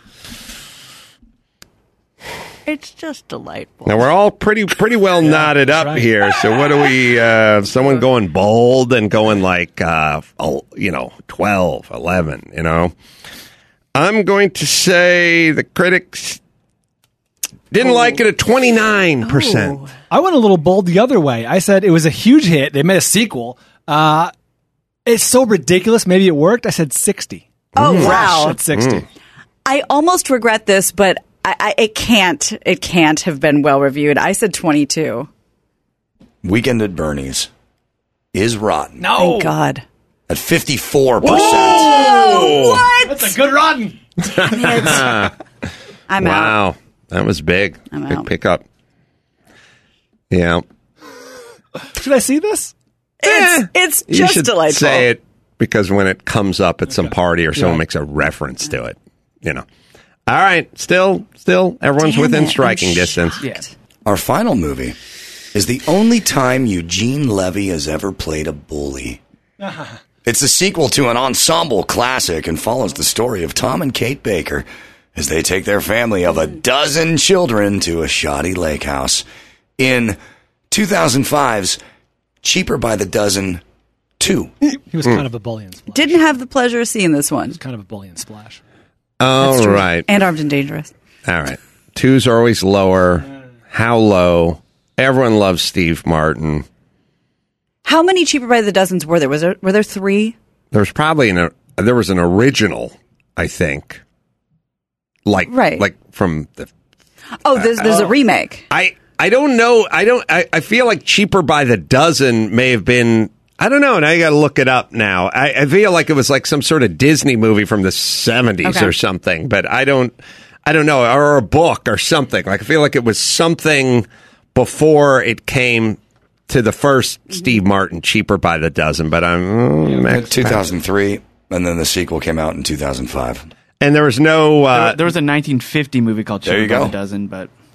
Speaker 5: It's just delightful.
Speaker 3: Now we're all pretty well knotted up
Speaker 4: right.
Speaker 3: here. So what do we? Someone going bold and going like 12, 11. You know, I'm going to say the critics didn't like it at 29%.
Speaker 4: I went a little bold the other way. I said it was a huge hit. They made a sequel. It's so ridiculous. Maybe it worked. I said 60.
Speaker 5: Oh, wow.
Speaker 4: At 60.
Speaker 5: I almost regret this, but it can't have been well reviewed. I said 22.
Speaker 1: Weekend at Bernie's is rotten
Speaker 5: Thank God.
Speaker 1: at 54%.
Speaker 5: Oh, what?
Speaker 4: That's a good run.
Speaker 5: I'm out.
Speaker 3: Wow, that was big.
Speaker 5: I'm
Speaker 3: Big
Speaker 5: out.
Speaker 3: pickup. Yeah.
Speaker 4: Should I see this?
Speaker 5: It's
Speaker 3: You
Speaker 5: just
Speaker 3: should
Speaker 5: delightful.
Speaker 3: say it because when it comes up at some party or someone makes a reference to it, you know. All right, still, everyone's
Speaker 5: Damn
Speaker 3: within
Speaker 5: it,
Speaker 3: striking
Speaker 5: I'm
Speaker 3: distance.
Speaker 5: shocked.
Speaker 1: Our final movie is the only time Eugene Levy has ever played a bully. It's a sequel to an ensemble classic and follows the story of Tom and Kate Baker as they take their family of a dozen children to a shoddy lake house in 2005's Cheaper by the Dozen 2.
Speaker 4: He was kind of a bully and splash.
Speaker 5: Didn't have the pleasure of seeing this one.
Speaker 4: Kind of a bully and splash.
Speaker 3: All right.
Speaker 5: And Armed and Dangerous.
Speaker 3: All right. 2s are always lower. How low? Everyone loves Steve Martin.
Speaker 5: How many Cheaper by the Dozens were there? Were there 3?
Speaker 3: There's probably there was an original, I think. Like from the
Speaker 5: Oh, there's a remake.
Speaker 3: I don't know. I feel like Cheaper by the Dozen may have been. I don't know. Now you got to look it up now. I feel like it was like some sort of Disney movie from the 70s or something, but I don't know, or a book or something. Like I feel like it was something before it came to the first Steve Martin Cheaper by the Dozen, but I'm
Speaker 1: 2003, and then the sequel came out in 2005.
Speaker 3: And there was no.
Speaker 7: There was a 1950 movie called
Speaker 1: There you
Speaker 7: Cheaper by
Speaker 1: go.
Speaker 7: the Dozen, but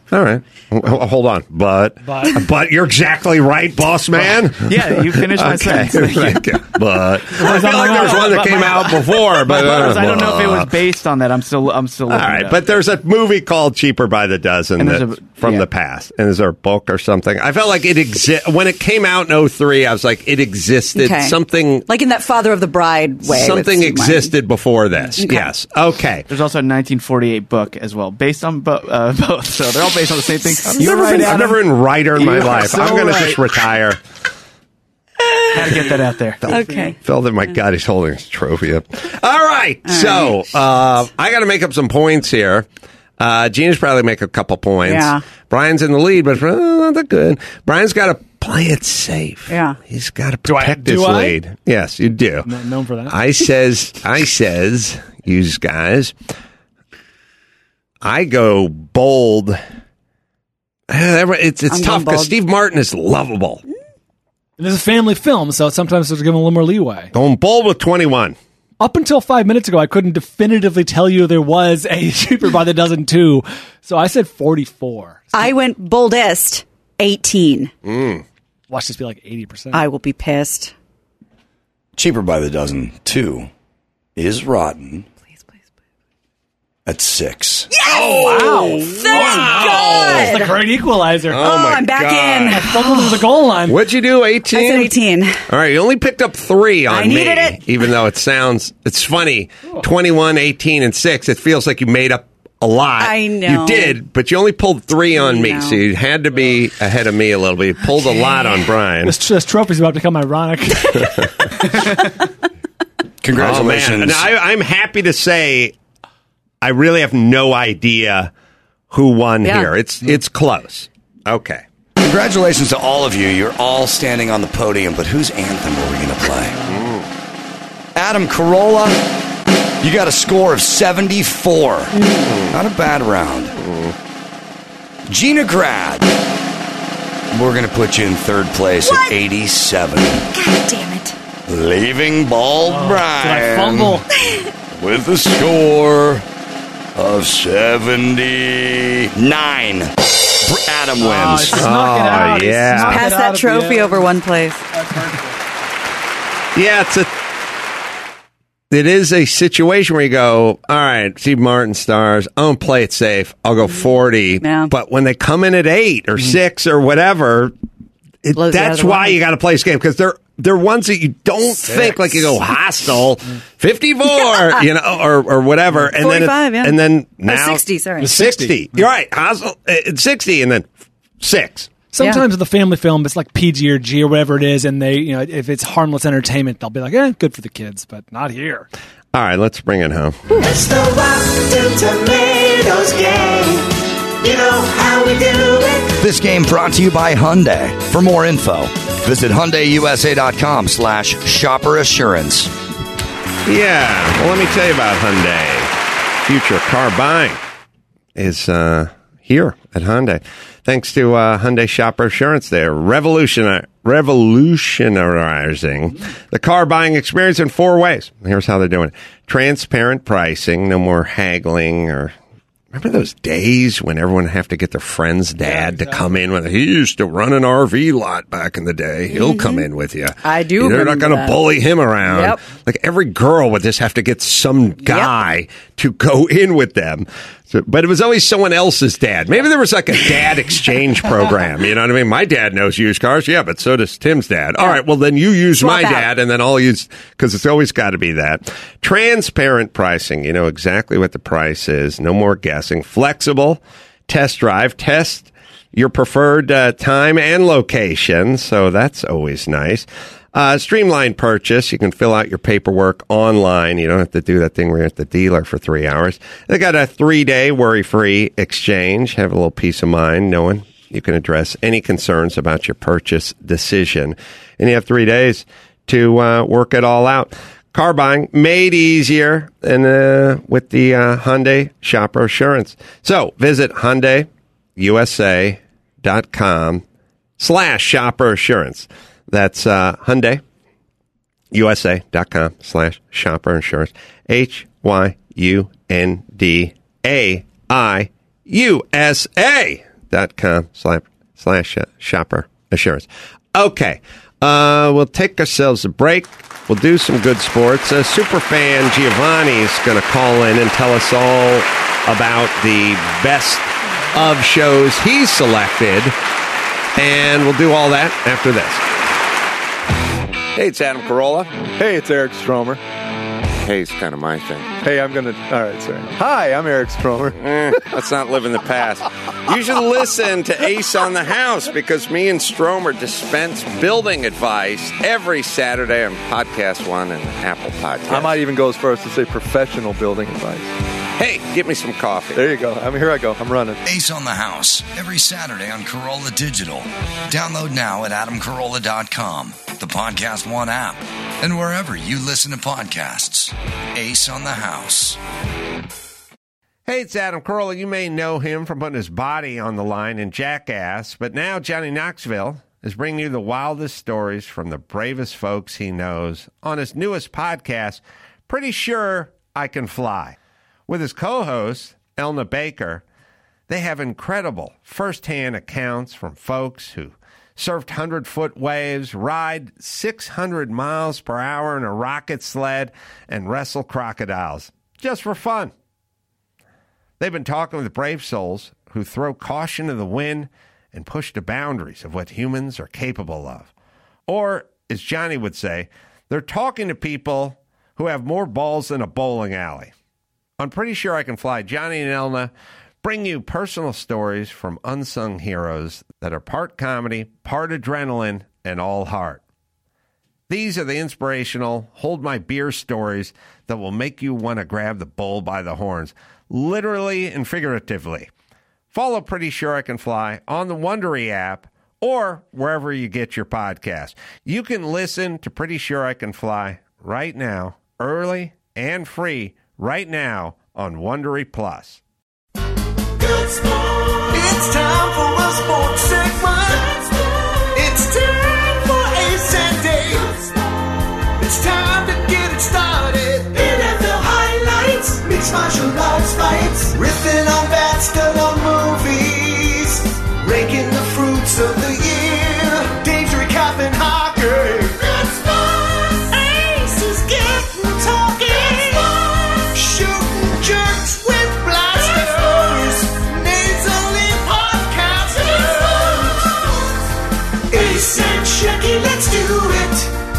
Speaker 3: All right. Hold on. But you're exactly right, boss man.
Speaker 7: Yeah, you finished my sentence. Thank you.
Speaker 3: But I feel like there was one that came out before. But
Speaker 7: I don't know if it was based on that. I'm still looking.
Speaker 3: All right, but there's a movie called Cheaper by the Dozen that's from the past. And is there a book or something? I felt like it when it came out in 2003, I was like, it existed.
Speaker 5: Okay.
Speaker 3: Something
Speaker 5: like in that Father of the Bride way.
Speaker 3: Something existed before this.
Speaker 5: Okay.
Speaker 3: Yes. Okay.
Speaker 7: There's also a 1948 book as well, based on both. So they're all based on the same thing.
Speaker 3: I've never been writer in my life.
Speaker 7: So
Speaker 3: I'm going to just retire.
Speaker 7: Had to get that out there.
Speaker 5: Okay.
Speaker 3: Phil, that my God, he's holding his trophy up. All right. So I got to make up some points here. Gina's probably make a couple points.
Speaker 5: Yeah.
Speaker 3: Brian's in the lead, but not that good. Brian's got to play it safe.
Speaker 5: Yeah.
Speaker 3: He's got to protect his lead. Yes, you do.
Speaker 4: Known for that.
Speaker 3: I says, you guys, I go bold. It's tough because Steve Martin is lovable.
Speaker 4: And this is a family film, so sometimes there's given a little more leeway.
Speaker 3: Going bold with 21.
Speaker 4: Up until 5 minutes ago, I couldn't definitively tell you there was a Cheaper by the Dozen 2, so I said 44.
Speaker 5: I went boldest, 18.
Speaker 4: Watch this be like 80%.
Speaker 5: I will be pissed.
Speaker 1: Cheaper by the Dozen 2 is rotten.
Speaker 5: Please.
Speaker 1: At 6.
Speaker 5: Yes! Oh, wow. That's good.
Speaker 4: That's the great equalizer.
Speaker 3: Oh, my
Speaker 5: I'm back
Speaker 3: God.
Speaker 5: in.
Speaker 4: Fumbled to the goal line.
Speaker 3: What'd you do, 18?
Speaker 5: I said 18.
Speaker 3: All right, you only picked up 3 on
Speaker 5: I
Speaker 3: me.
Speaker 5: needed it.
Speaker 3: Even though it's funny. 21, 18, and 6. It feels like you made up a lot.
Speaker 5: I know.
Speaker 3: You did, but you only pulled 3 on me, so you had to be ahead of me a little bit. You pulled a lot on Brian.
Speaker 4: This trophy's about to become ironic.
Speaker 1: Congratulations.
Speaker 3: Oh, man. And I'm happy to say I really have no idea who won here. It's close. Okay.
Speaker 1: Congratulations to all of you. You're all standing on the podium, but whose anthem are we going to play? Adam Carolla, you got a score of 74. Not a bad round. Gina Grad, we're going to put you in third place at 87.
Speaker 5: God damn it.
Speaker 1: Leaving Bald
Speaker 4: Did I
Speaker 1: Brian
Speaker 4: fumble?
Speaker 1: with a score of 79. Adam wins.
Speaker 4: Snuck it out. He
Speaker 3: yeah.
Speaker 4: snuck it
Speaker 5: Pass
Speaker 4: out
Speaker 5: that
Speaker 4: at the
Speaker 5: trophy
Speaker 4: end.
Speaker 5: over one place.
Speaker 3: Yeah, it is a situation where you go, all right, Steve Martin stars, I'll play it safe. I'll go 40.
Speaker 5: Yeah.
Speaker 3: But when they come in at 8 or 6 or whatever,
Speaker 5: Blows you out of
Speaker 3: that's
Speaker 5: the
Speaker 3: why
Speaker 5: line.
Speaker 3: you got to play this game because they're ones that you don't think like you go hostile 54 or whatever and
Speaker 5: 45, yeah.
Speaker 3: and then
Speaker 5: Or
Speaker 3: now
Speaker 5: 60, sorry.
Speaker 3: 60. You're right, hostile 60 and then 6.
Speaker 4: Sometimes with the family film, it's like PG or G or whatever it is, and they, if it's harmless entertainment, they'll be like, good for the kids, but not here.
Speaker 3: All right, let's bring it home.
Speaker 9: It's the Rotten Tomatoes game. You know how we do it.
Speaker 1: This game brought to you by Hyundai. For more info, visit HyundaiUSA.com/shopper assurance.
Speaker 3: Yeah, well, let me tell you about Hyundai. Future car buying is here at Hyundai. Thanks to Hyundai Shopper Assurance, they're revolutionizing the car buying experience in 4 ways. Here's how they're doing it. Transparent pricing, no more haggling or... Remember those days when everyone have to get their friend's dad to come in with? He used to run an RV lot back in the day. He'll come in with you.
Speaker 5: I do
Speaker 3: They're not
Speaker 5: remember
Speaker 3: going to
Speaker 5: that.
Speaker 3: bully him around.
Speaker 5: Yep.
Speaker 3: Like every girl would just have to get some guy to go in with them. So, but it was always someone else's dad. Maybe there was like a dad exchange program. You know what I mean? My dad knows used cars. Yeah, but so does Tim's dad. All right, well, then you use
Speaker 5: Swap
Speaker 3: my
Speaker 5: out.
Speaker 3: dad, and then I'll use, because it's always got to be that. Transparent pricing. You know exactly what the price is. No more guessing. Flexible test drive. Test your preferred time and location. So that's always nice. Streamlined purchase. You can fill out your paperwork online. You don't have to do that thing where you're at the dealer for 3 hours. They got a 3-day worry-free exchange. Have a little peace of mind knowing you can address any concerns about your purchase decision. And you have 3 days to work it all out. Car buying made easier and with the Hyundai Shopper Assurance. So visit HyundaiUSA.com/shopper assurance. That's HyundaiUSA.com/shopper insurance. HYUNDAIUSA. AdamandEva.com/shopper assurance. Okay. We'll take ourselves a break. We'll do some good sports. Superfan Giovanni is going to call in and tell us all about the best of shows he's selected. And we'll do all that after this. Hey, it's Adam Carolla.
Speaker 10: Hey, it's Eric Stromer.
Speaker 3: Hey, it's kind of my thing.
Speaker 10: Hey, all right, sorry. Hi, I'm Eric Stromer.
Speaker 3: Let's not live in the past. You should listen to Ace on the House because me and Stromer dispense building advice every Saturday on Podcast One and Apple Podcasts.
Speaker 10: I might even go as far as to say professional building advice.
Speaker 3: Hey, get me some coffee.
Speaker 10: There you go. Here I go. I'm running.
Speaker 1: Ace on the House, every Saturday on Corolla Digital. Download now at adamcarolla.com, the Podcast One app, and wherever you listen to podcasts. Ace on the House.
Speaker 3: Hey, it's Adam Carolla. You may know him from putting his body on the line in Jackass, but now Johnny Knoxville is bringing you the wildest stories from the bravest folks he knows on his newest podcast, Pretty Sure I Can Fly. With his co-host, Elna Baker, they have incredible first-hand accounts from folks who surfed 100-foot waves, ride 600 miles per hour in a rocket sled, and wrestle crocodiles, just for fun. They've been talking with brave souls who throw caution to the wind and push the boundaries of what humans are capable of. Or, as Johnny would say, they're talking to people who have more balls than a bowling alley. I'm Pretty Sure I Can Fly. Johnny and Elna bring you personal stories from unsung heroes that are part comedy, part adrenaline, and all heart. These are the inspirational, hold my beer stories that will make you want to grab the bull by the horns, literally and figuratively. Follow Pretty Sure I Can Fly on the Wondery app or wherever you get your podcast. You can listen to Pretty Sure I Can Fly right now, early and free, right now on Wondery Plus.
Speaker 2: Good sport. It's time for a sports segment. It's time for Ace and Dave. It's time to get it started. NFL highlights, mixed martial arts fights, riffing on bats, still on movies, ranking the fruits of the year. Dave's recapping hockey. Good sport. Ace is getting talking. Shooting jerks with blasters. Nasally podcasters. Ace and Shecky, let's do it.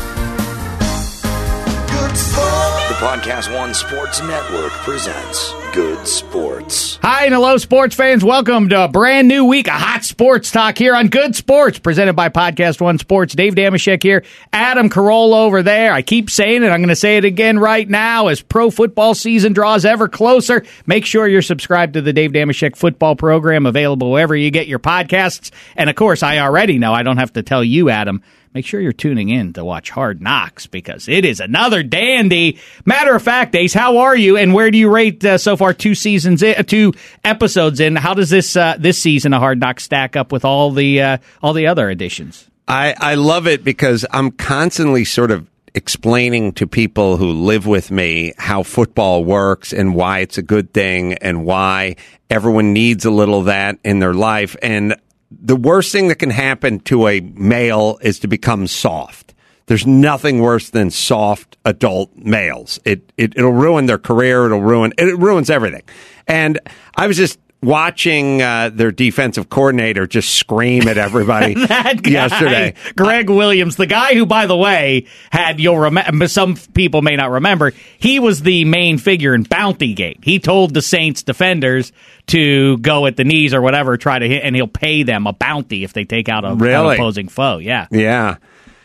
Speaker 2: Good sport.
Speaker 1: The Podcast One Sports Network presents Good Sports.
Speaker 11: Hi and hello, sports fans. Welcome to a brand new week of hot sports talk here on Good Sports, presented by Podcast One Sports. Dave Damashek here, Adam Carolla over there. I keep saying it. I'm going to say it again right now as pro football season draws ever closer. Make sure you're subscribed to the Dave Damashek football program, available wherever you get your podcasts. And, of course, I already know. I don't have to tell you, Adam. Make sure you're tuning in to watch Hard Knocks because it is another dandy. Matter of fact, Ace, how are you? And where do you rate so far 2 episodes in? How does this season of Hard Knocks stack up with all the other editions?
Speaker 3: I love it because I'm constantly sort of explaining to people who live with me how football works and why it's a good thing and why everyone needs a little of that in their life. And the worst thing that can happen to a male is to become soft. There's nothing worse than soft adult males. It'll ruin their career. It ruins everything. And I was just watching their defensive coordinator just scream at everybody
Speaker 11: that guy,
Speaker 3: yesterday.
Speaker 11: Greg Williams, the guy who, by the way, you'll remember, some people may not remember, he was the main figure in Bountygate. He told the Saints defenders to go at the knees or whatever, try to hit, and he'll pay them a bounty if they take out an opposing foe. Yeah.
Speaker 3: Yeah.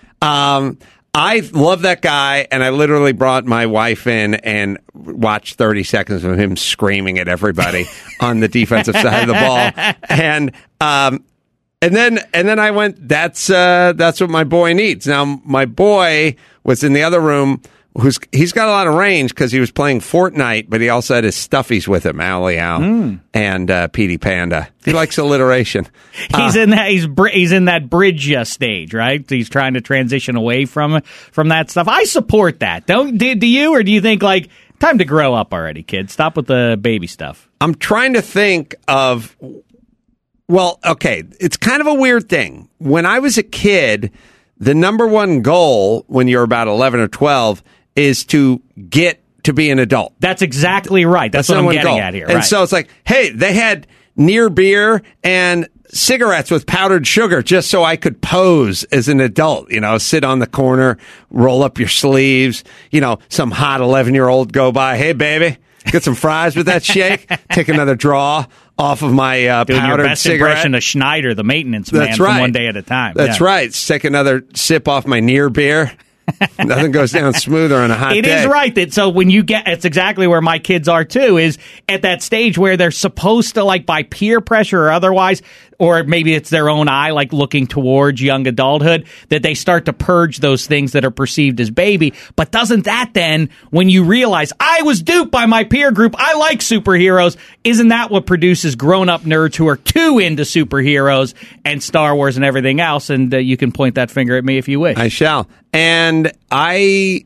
Speaker 3: I love that guy, and I literally brought my wife in and watched 30 seconds of him screaming at everybody on the defensive side of the ball. And then I went, that's what my boy needs. Now, my boy was in the other room. He's got a lot of range because he was playing Fortnite, but he also had his stuffies with him, Owly Owl and Petey Panda. He likes alliteration.
Speaker 11: He's in that bridge stage, right? He's trying to transition away from that stuff. I support that. Do you, or do you think like time to grow up already, kid? Stop with the baby stuff.
Speaker 3: I'm trying to think of Well, okay, it's kind of a weird thing. When I was a kid, the number one goal when you're about 11 or 12 is to get to be an adult.
Speaker 11: That's exactly right. That's what I'm getting at here.
Speaker 3: And
Speaker 11: right.
Speaker 3: so it's like, hey, they had near beer and cigarettes with powdered sugar just so I could pose as an adult, sit on the corner, roll up your sleeves, some hot 11-year-old go by. Hey, baby, get some fries with that shake. Take another draw off of my
Speaker 11: Doing
Speaker 3: powdered
Speaker 11: your best
Speaker 3: cigarette.
Speaker 11: impression of Schneider, the maintenance man,
Speaker 3: That's right.
Speaker 11: from One Day at a Time.
Speaker 3: That's right. Take another sip off my near beer. Nothing goes down smoother on a hot day.
Speaker 11: It is right that so when you get, it's exactly where my kids are too, is at that stage where they're supposed to, like, by peer pressure or otherwise, or maybe it's their own eye, like looking towards young adulthood, that they start to purge those things that are perceived as baby. But doesn't that then, when you realize, I was duped by my peer group, I like superheroes, isn't that what produces grown-up nerds who are too into superheroes and Star Wars and everything else? And you can point that finger at me if you wish.
Speaker 3: I shall. And it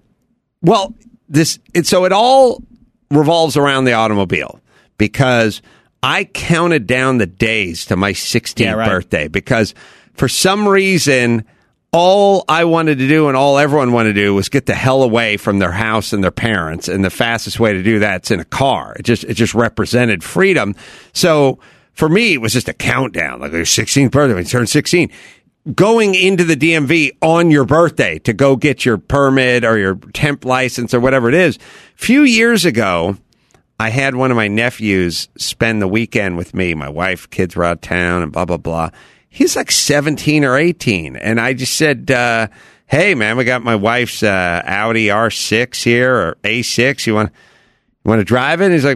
Speaker 3: all revolves around the automobile, because I counted down the days to my 16th birthday, because for some reason, all I wanted to do and all everyone wanted to do was get the hell away from their house and their parents. And the fastest way to do that's in a car. It just represented freedom. So for me, it was just a countdown, like your 16th birthday, when you turn 16. Going into the DMV on your birthday to go get your permit or your temp license or whatever it is. A few years ago, I had one of my nephews spend the weekend with me. My wife, kids were out of town and blah, blah, blah. He's like 17 or 18. And I just said, hey, man, we got my wife's Audi R6 here, or A6. You want to drive it? And he's like,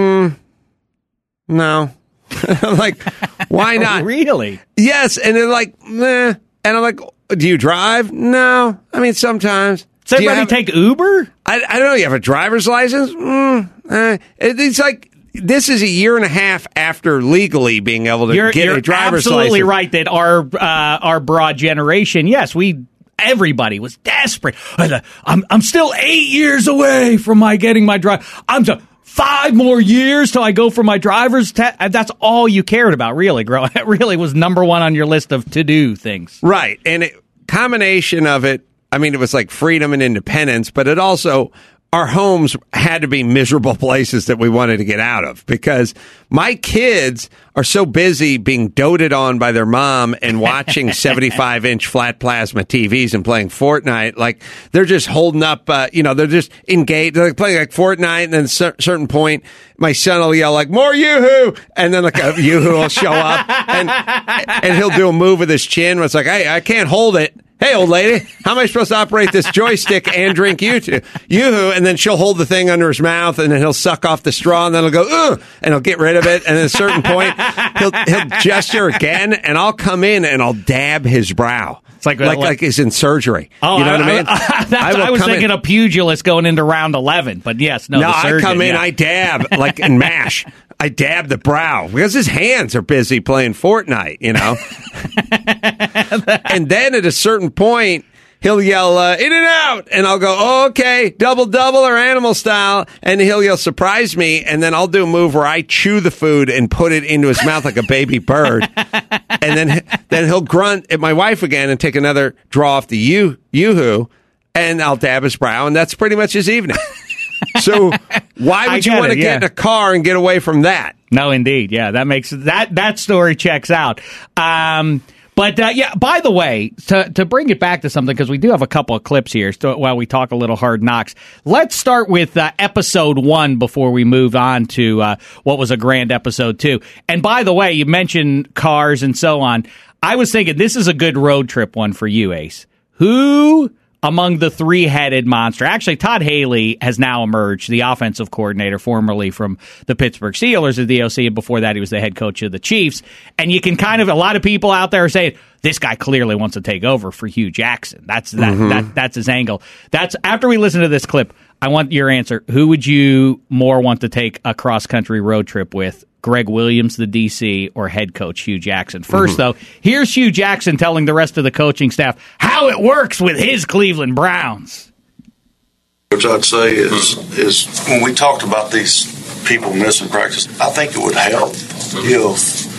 Speaker 3: no. I'm like, why not?
Speaker 11: Really?
Speaker 3: Yes. And they're like, meh. And I'm like, do you drive? No. I mean, sometimes.
Speaker 11: Does everybody take Uber?
Speaker 3: I don't know. You have a driver's license? It's like, this is a year and a half after legally being able to get a driver's license.
Speaker 11: You're absolutely right that our broad generation, yes, everybody was desperate. I'm still 8 years away from getting my drive. I'm 5 more years till I go for my driver's test. That's all you cared about, really, Grow. It really was number one on your list of to-do things.
Speaker 3: Right. And combination of it, I mean, it was like freedom and independence, but it also, our homes had to be miserable places that we wanted to get out of, because my kids are so busy being doted on by their mom and watching 75-inch flat plasma TVs and playing Fortnite. Like, they're just holding up, they're just engaged. They're playing like Fortnite, and then at a certain point, my son will yell like, more Yoo-hoo! And then like a Yoo-hoo will show up, and he'll do a move with his chin where it's like, hey, I can't hold it. Hey, old lady, how am I supposed to operate this joystick and drink Yoo-hoo? And then she'll hold the thing under his mouth, and then he'll suck off the straw, and then he'll go, ugh, and he'll get rid of it. And at a certain point, he'll gesture again, and I'll come in and I'll dab his brow. It's like he's in surgery.
Speaker 11: Oh,
Speaker 3: you know what I mean?
Speaker 11: I was thinking of pugilist going into round 11, but yes, no, the surgeon,
Speaker 3: I come in, I dab, like in MASH. I dab the brow because his hands are busy playing Fortnite, And then at a certain point, he'll yell, in and out. And I'll go, oh, okay, double or animal style. And he'll yell, surprise me. And then I'll do a move where I chew the food and put it into his mouth like a baby bird. And then he'll grunt at my wife again and take another draw off the Yoo-hoo. And I'll dab his brow. And that's pretty much his evening. So why would you want to get in a car and get away from that?
Speaker 11: No, indeed. Yeah, that makes that story checks out. But by the way, to bring it back to something, because we do have a couple of clips here while we talk a little Hard Knocks. Let's start with episode 1 before we move on to what was a grand episode 2. And by the way, you mentioned cars and so on. I was thinking this is a good road trip one for you, Ace. Who among the three-headed monster? Actually, Todd Haley has now emerged, the offensive coordinator, formerly from the Pittsburgh Steelers as the OC, and before that he was the head coach of the Chiefs. And you can a lot of people out there are saying, this guy clearly wants to take over for Hugh Jackson. That's his angle. That's after we listen to this clip, I want your answer. Who would you more want to take a cross-country road trip with? Greg Williams, the DC, or head coach Hugh Jackson? First, though, here's Hugh Jackson telling the rest of the coaching staff how it works with his Cleveland Browns.
Speaker 12: Which I'd say is when we talked about these people missing practice, I think it would help if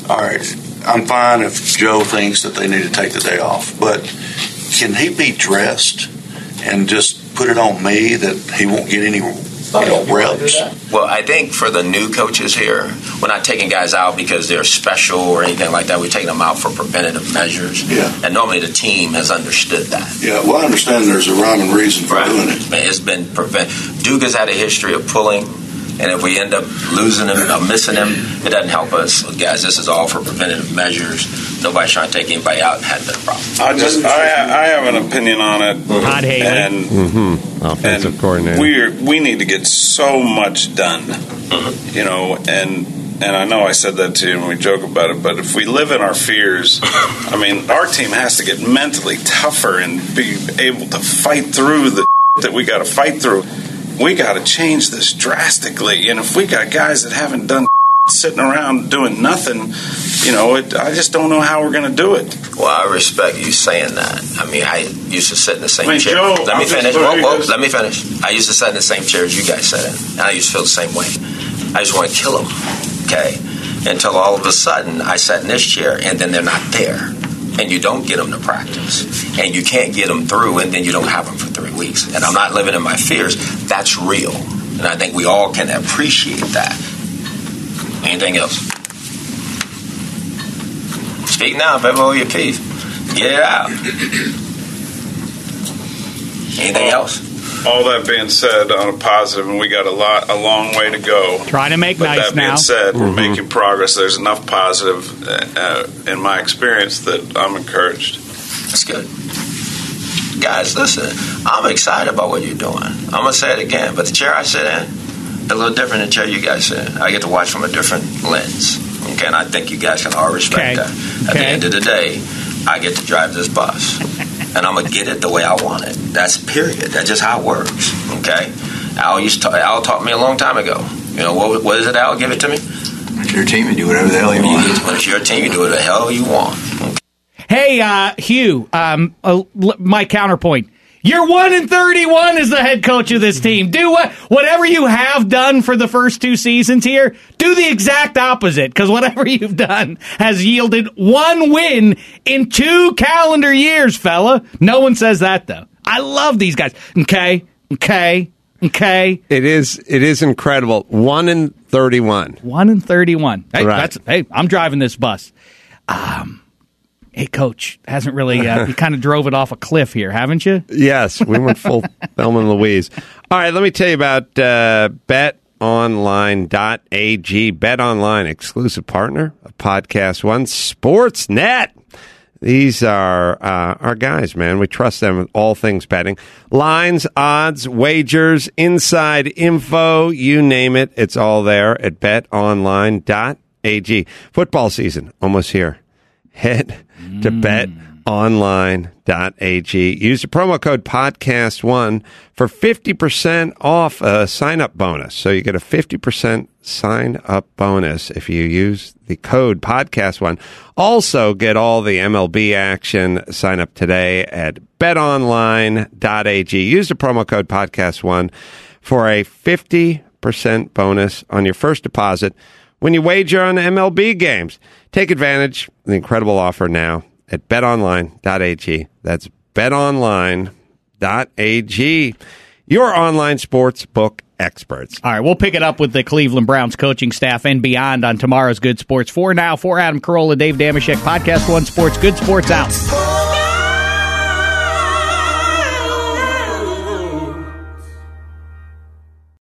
Speaker 12: all right, I'm fine if Joe thinks that they need to take the day off, but can he be dressed and just put it on me that he won't get any reps?
Speaker 13: Well, I think for the new coaches here, we're not taking guys out because they're special or anything like that. We're taking them out for preventative measures.
Speaker 12: Yeah.
Speaker 13: And normally the team has understood that.
Speaker 12: Yeah, well, I understand there's a rhyme and reason for doing it.
Speaker 13: It's been Duke has had a history of pulling, and if we end up losing him or missing him, it doesn't help us. Guys, this is all for preventative measures. Nobody's trying to take anybody out. It hadn't been a problem.
Speaker 14: I have an opinion on it.
Speaker 11: Todd Haley.
Speaker 14: And
Speaker 3: offensive coordinator.
Speaker 14: We need to get so much done, you know, and I know I said that to you and we joke about it, but if we live in our fears, I mean, our team has to get mentally tougher and be able to fight through the that we got to fight through. We got to change this drastically, and if we got guys that haven't done sitting around doing nothing, you know, I just don't know how we're going to do it.
Speaker 13: Well, I respect you saying that. I mean, I used to sit in the same chair.
Speaker 14: Joe,
Speaker 13: let me finish. Let me finish. I used to sit in the same chair as you guys sat in, and I used to feel the same way. I just want to kill them, okay? Until all of a sudden, I sat in this chair, and then they're not there. And you don't get them to practice. And you can't get them through, and then you don't have them for 3 weeks. And I'm not living in my fears. That's real. And I think we all can appreciate that. Anything else? Speak now, baby, hold your peace. Get it out. Anything else?
Speaker 14: All that being said, on a positive, and we got a long way to go.
Speaker 11: Trying to make nice now.
Speaker 14: That being said, we're making progress. There's enough positive in my experience that I'm encouraged.
Speaker 13: That's good. Guys, listen, I'm excited about what you're doing. I'm going to say it again, but the chair I sit in, a little different than the chair you guys sit in. I get to watch from a different lens. Okay, and I think you guys can all respect that. At the end of the day, I get to drive this bus. And I'm going to get it the way I want it. That's period. That's just how it works. Okay? Al taught me a long time ago. You know, what is it, Al? Give it to me.
Speaker 15: It's your team. You do whatever the hell you want.
Speaker 13: When it's your team, you do whatever the hell you want. Okay.
Speaker 11: Hey, Hugh, my counterpoint. You're 1-31 as the head coach of this team. Do whatever you have done for the first 2 seasons here, do the exact opposite, because whatever you've done has yielded 1 win in 2 calendar years, fella. No one says that, though. I love these guys. Okay. It
Speaker 3: is incredible. 1-31.
Speaker 11: 1-31. Hey,
Speaker 3: right.
Speaker 11: I'm driving this bus. Hey, Coach, hasn't really, you kind of drove it off a cliff here, haven't you?
Speaker 3: Yes, we went full Thelma and Louise. All right, let me tell you about BetOnline.ag. BetOnline, exclusive partner of Podcast One, Sportsnet. These are our guys, man. We trust them with all things betting. Lines, odds, wagers, inside info, you name it. It's all there at BetOnline.ag. Football season, almost here. Head to betonline.ag. Use the promo code podcast1 for 50% off a sign-up bonus. So you get a 50% sign-up bonus if you use the code podcast1. Also get all the MLB action. Sign up today at betonline.ag. Use the promo code podcast1 for a 50% bonus on your first deposit when you wager on MLB games. Take advantage of the incredible offer now at betonline.ag. That's betonline.ag. Your online sports book experts.
Speaker 11: All right, we'll pick it up with the Cleveland Browns coaching staff and beyond on tomorrow's Good Sports. For now, for Adam Carolla, Dave Dameshek, Podcast One Sports, Good Sports out.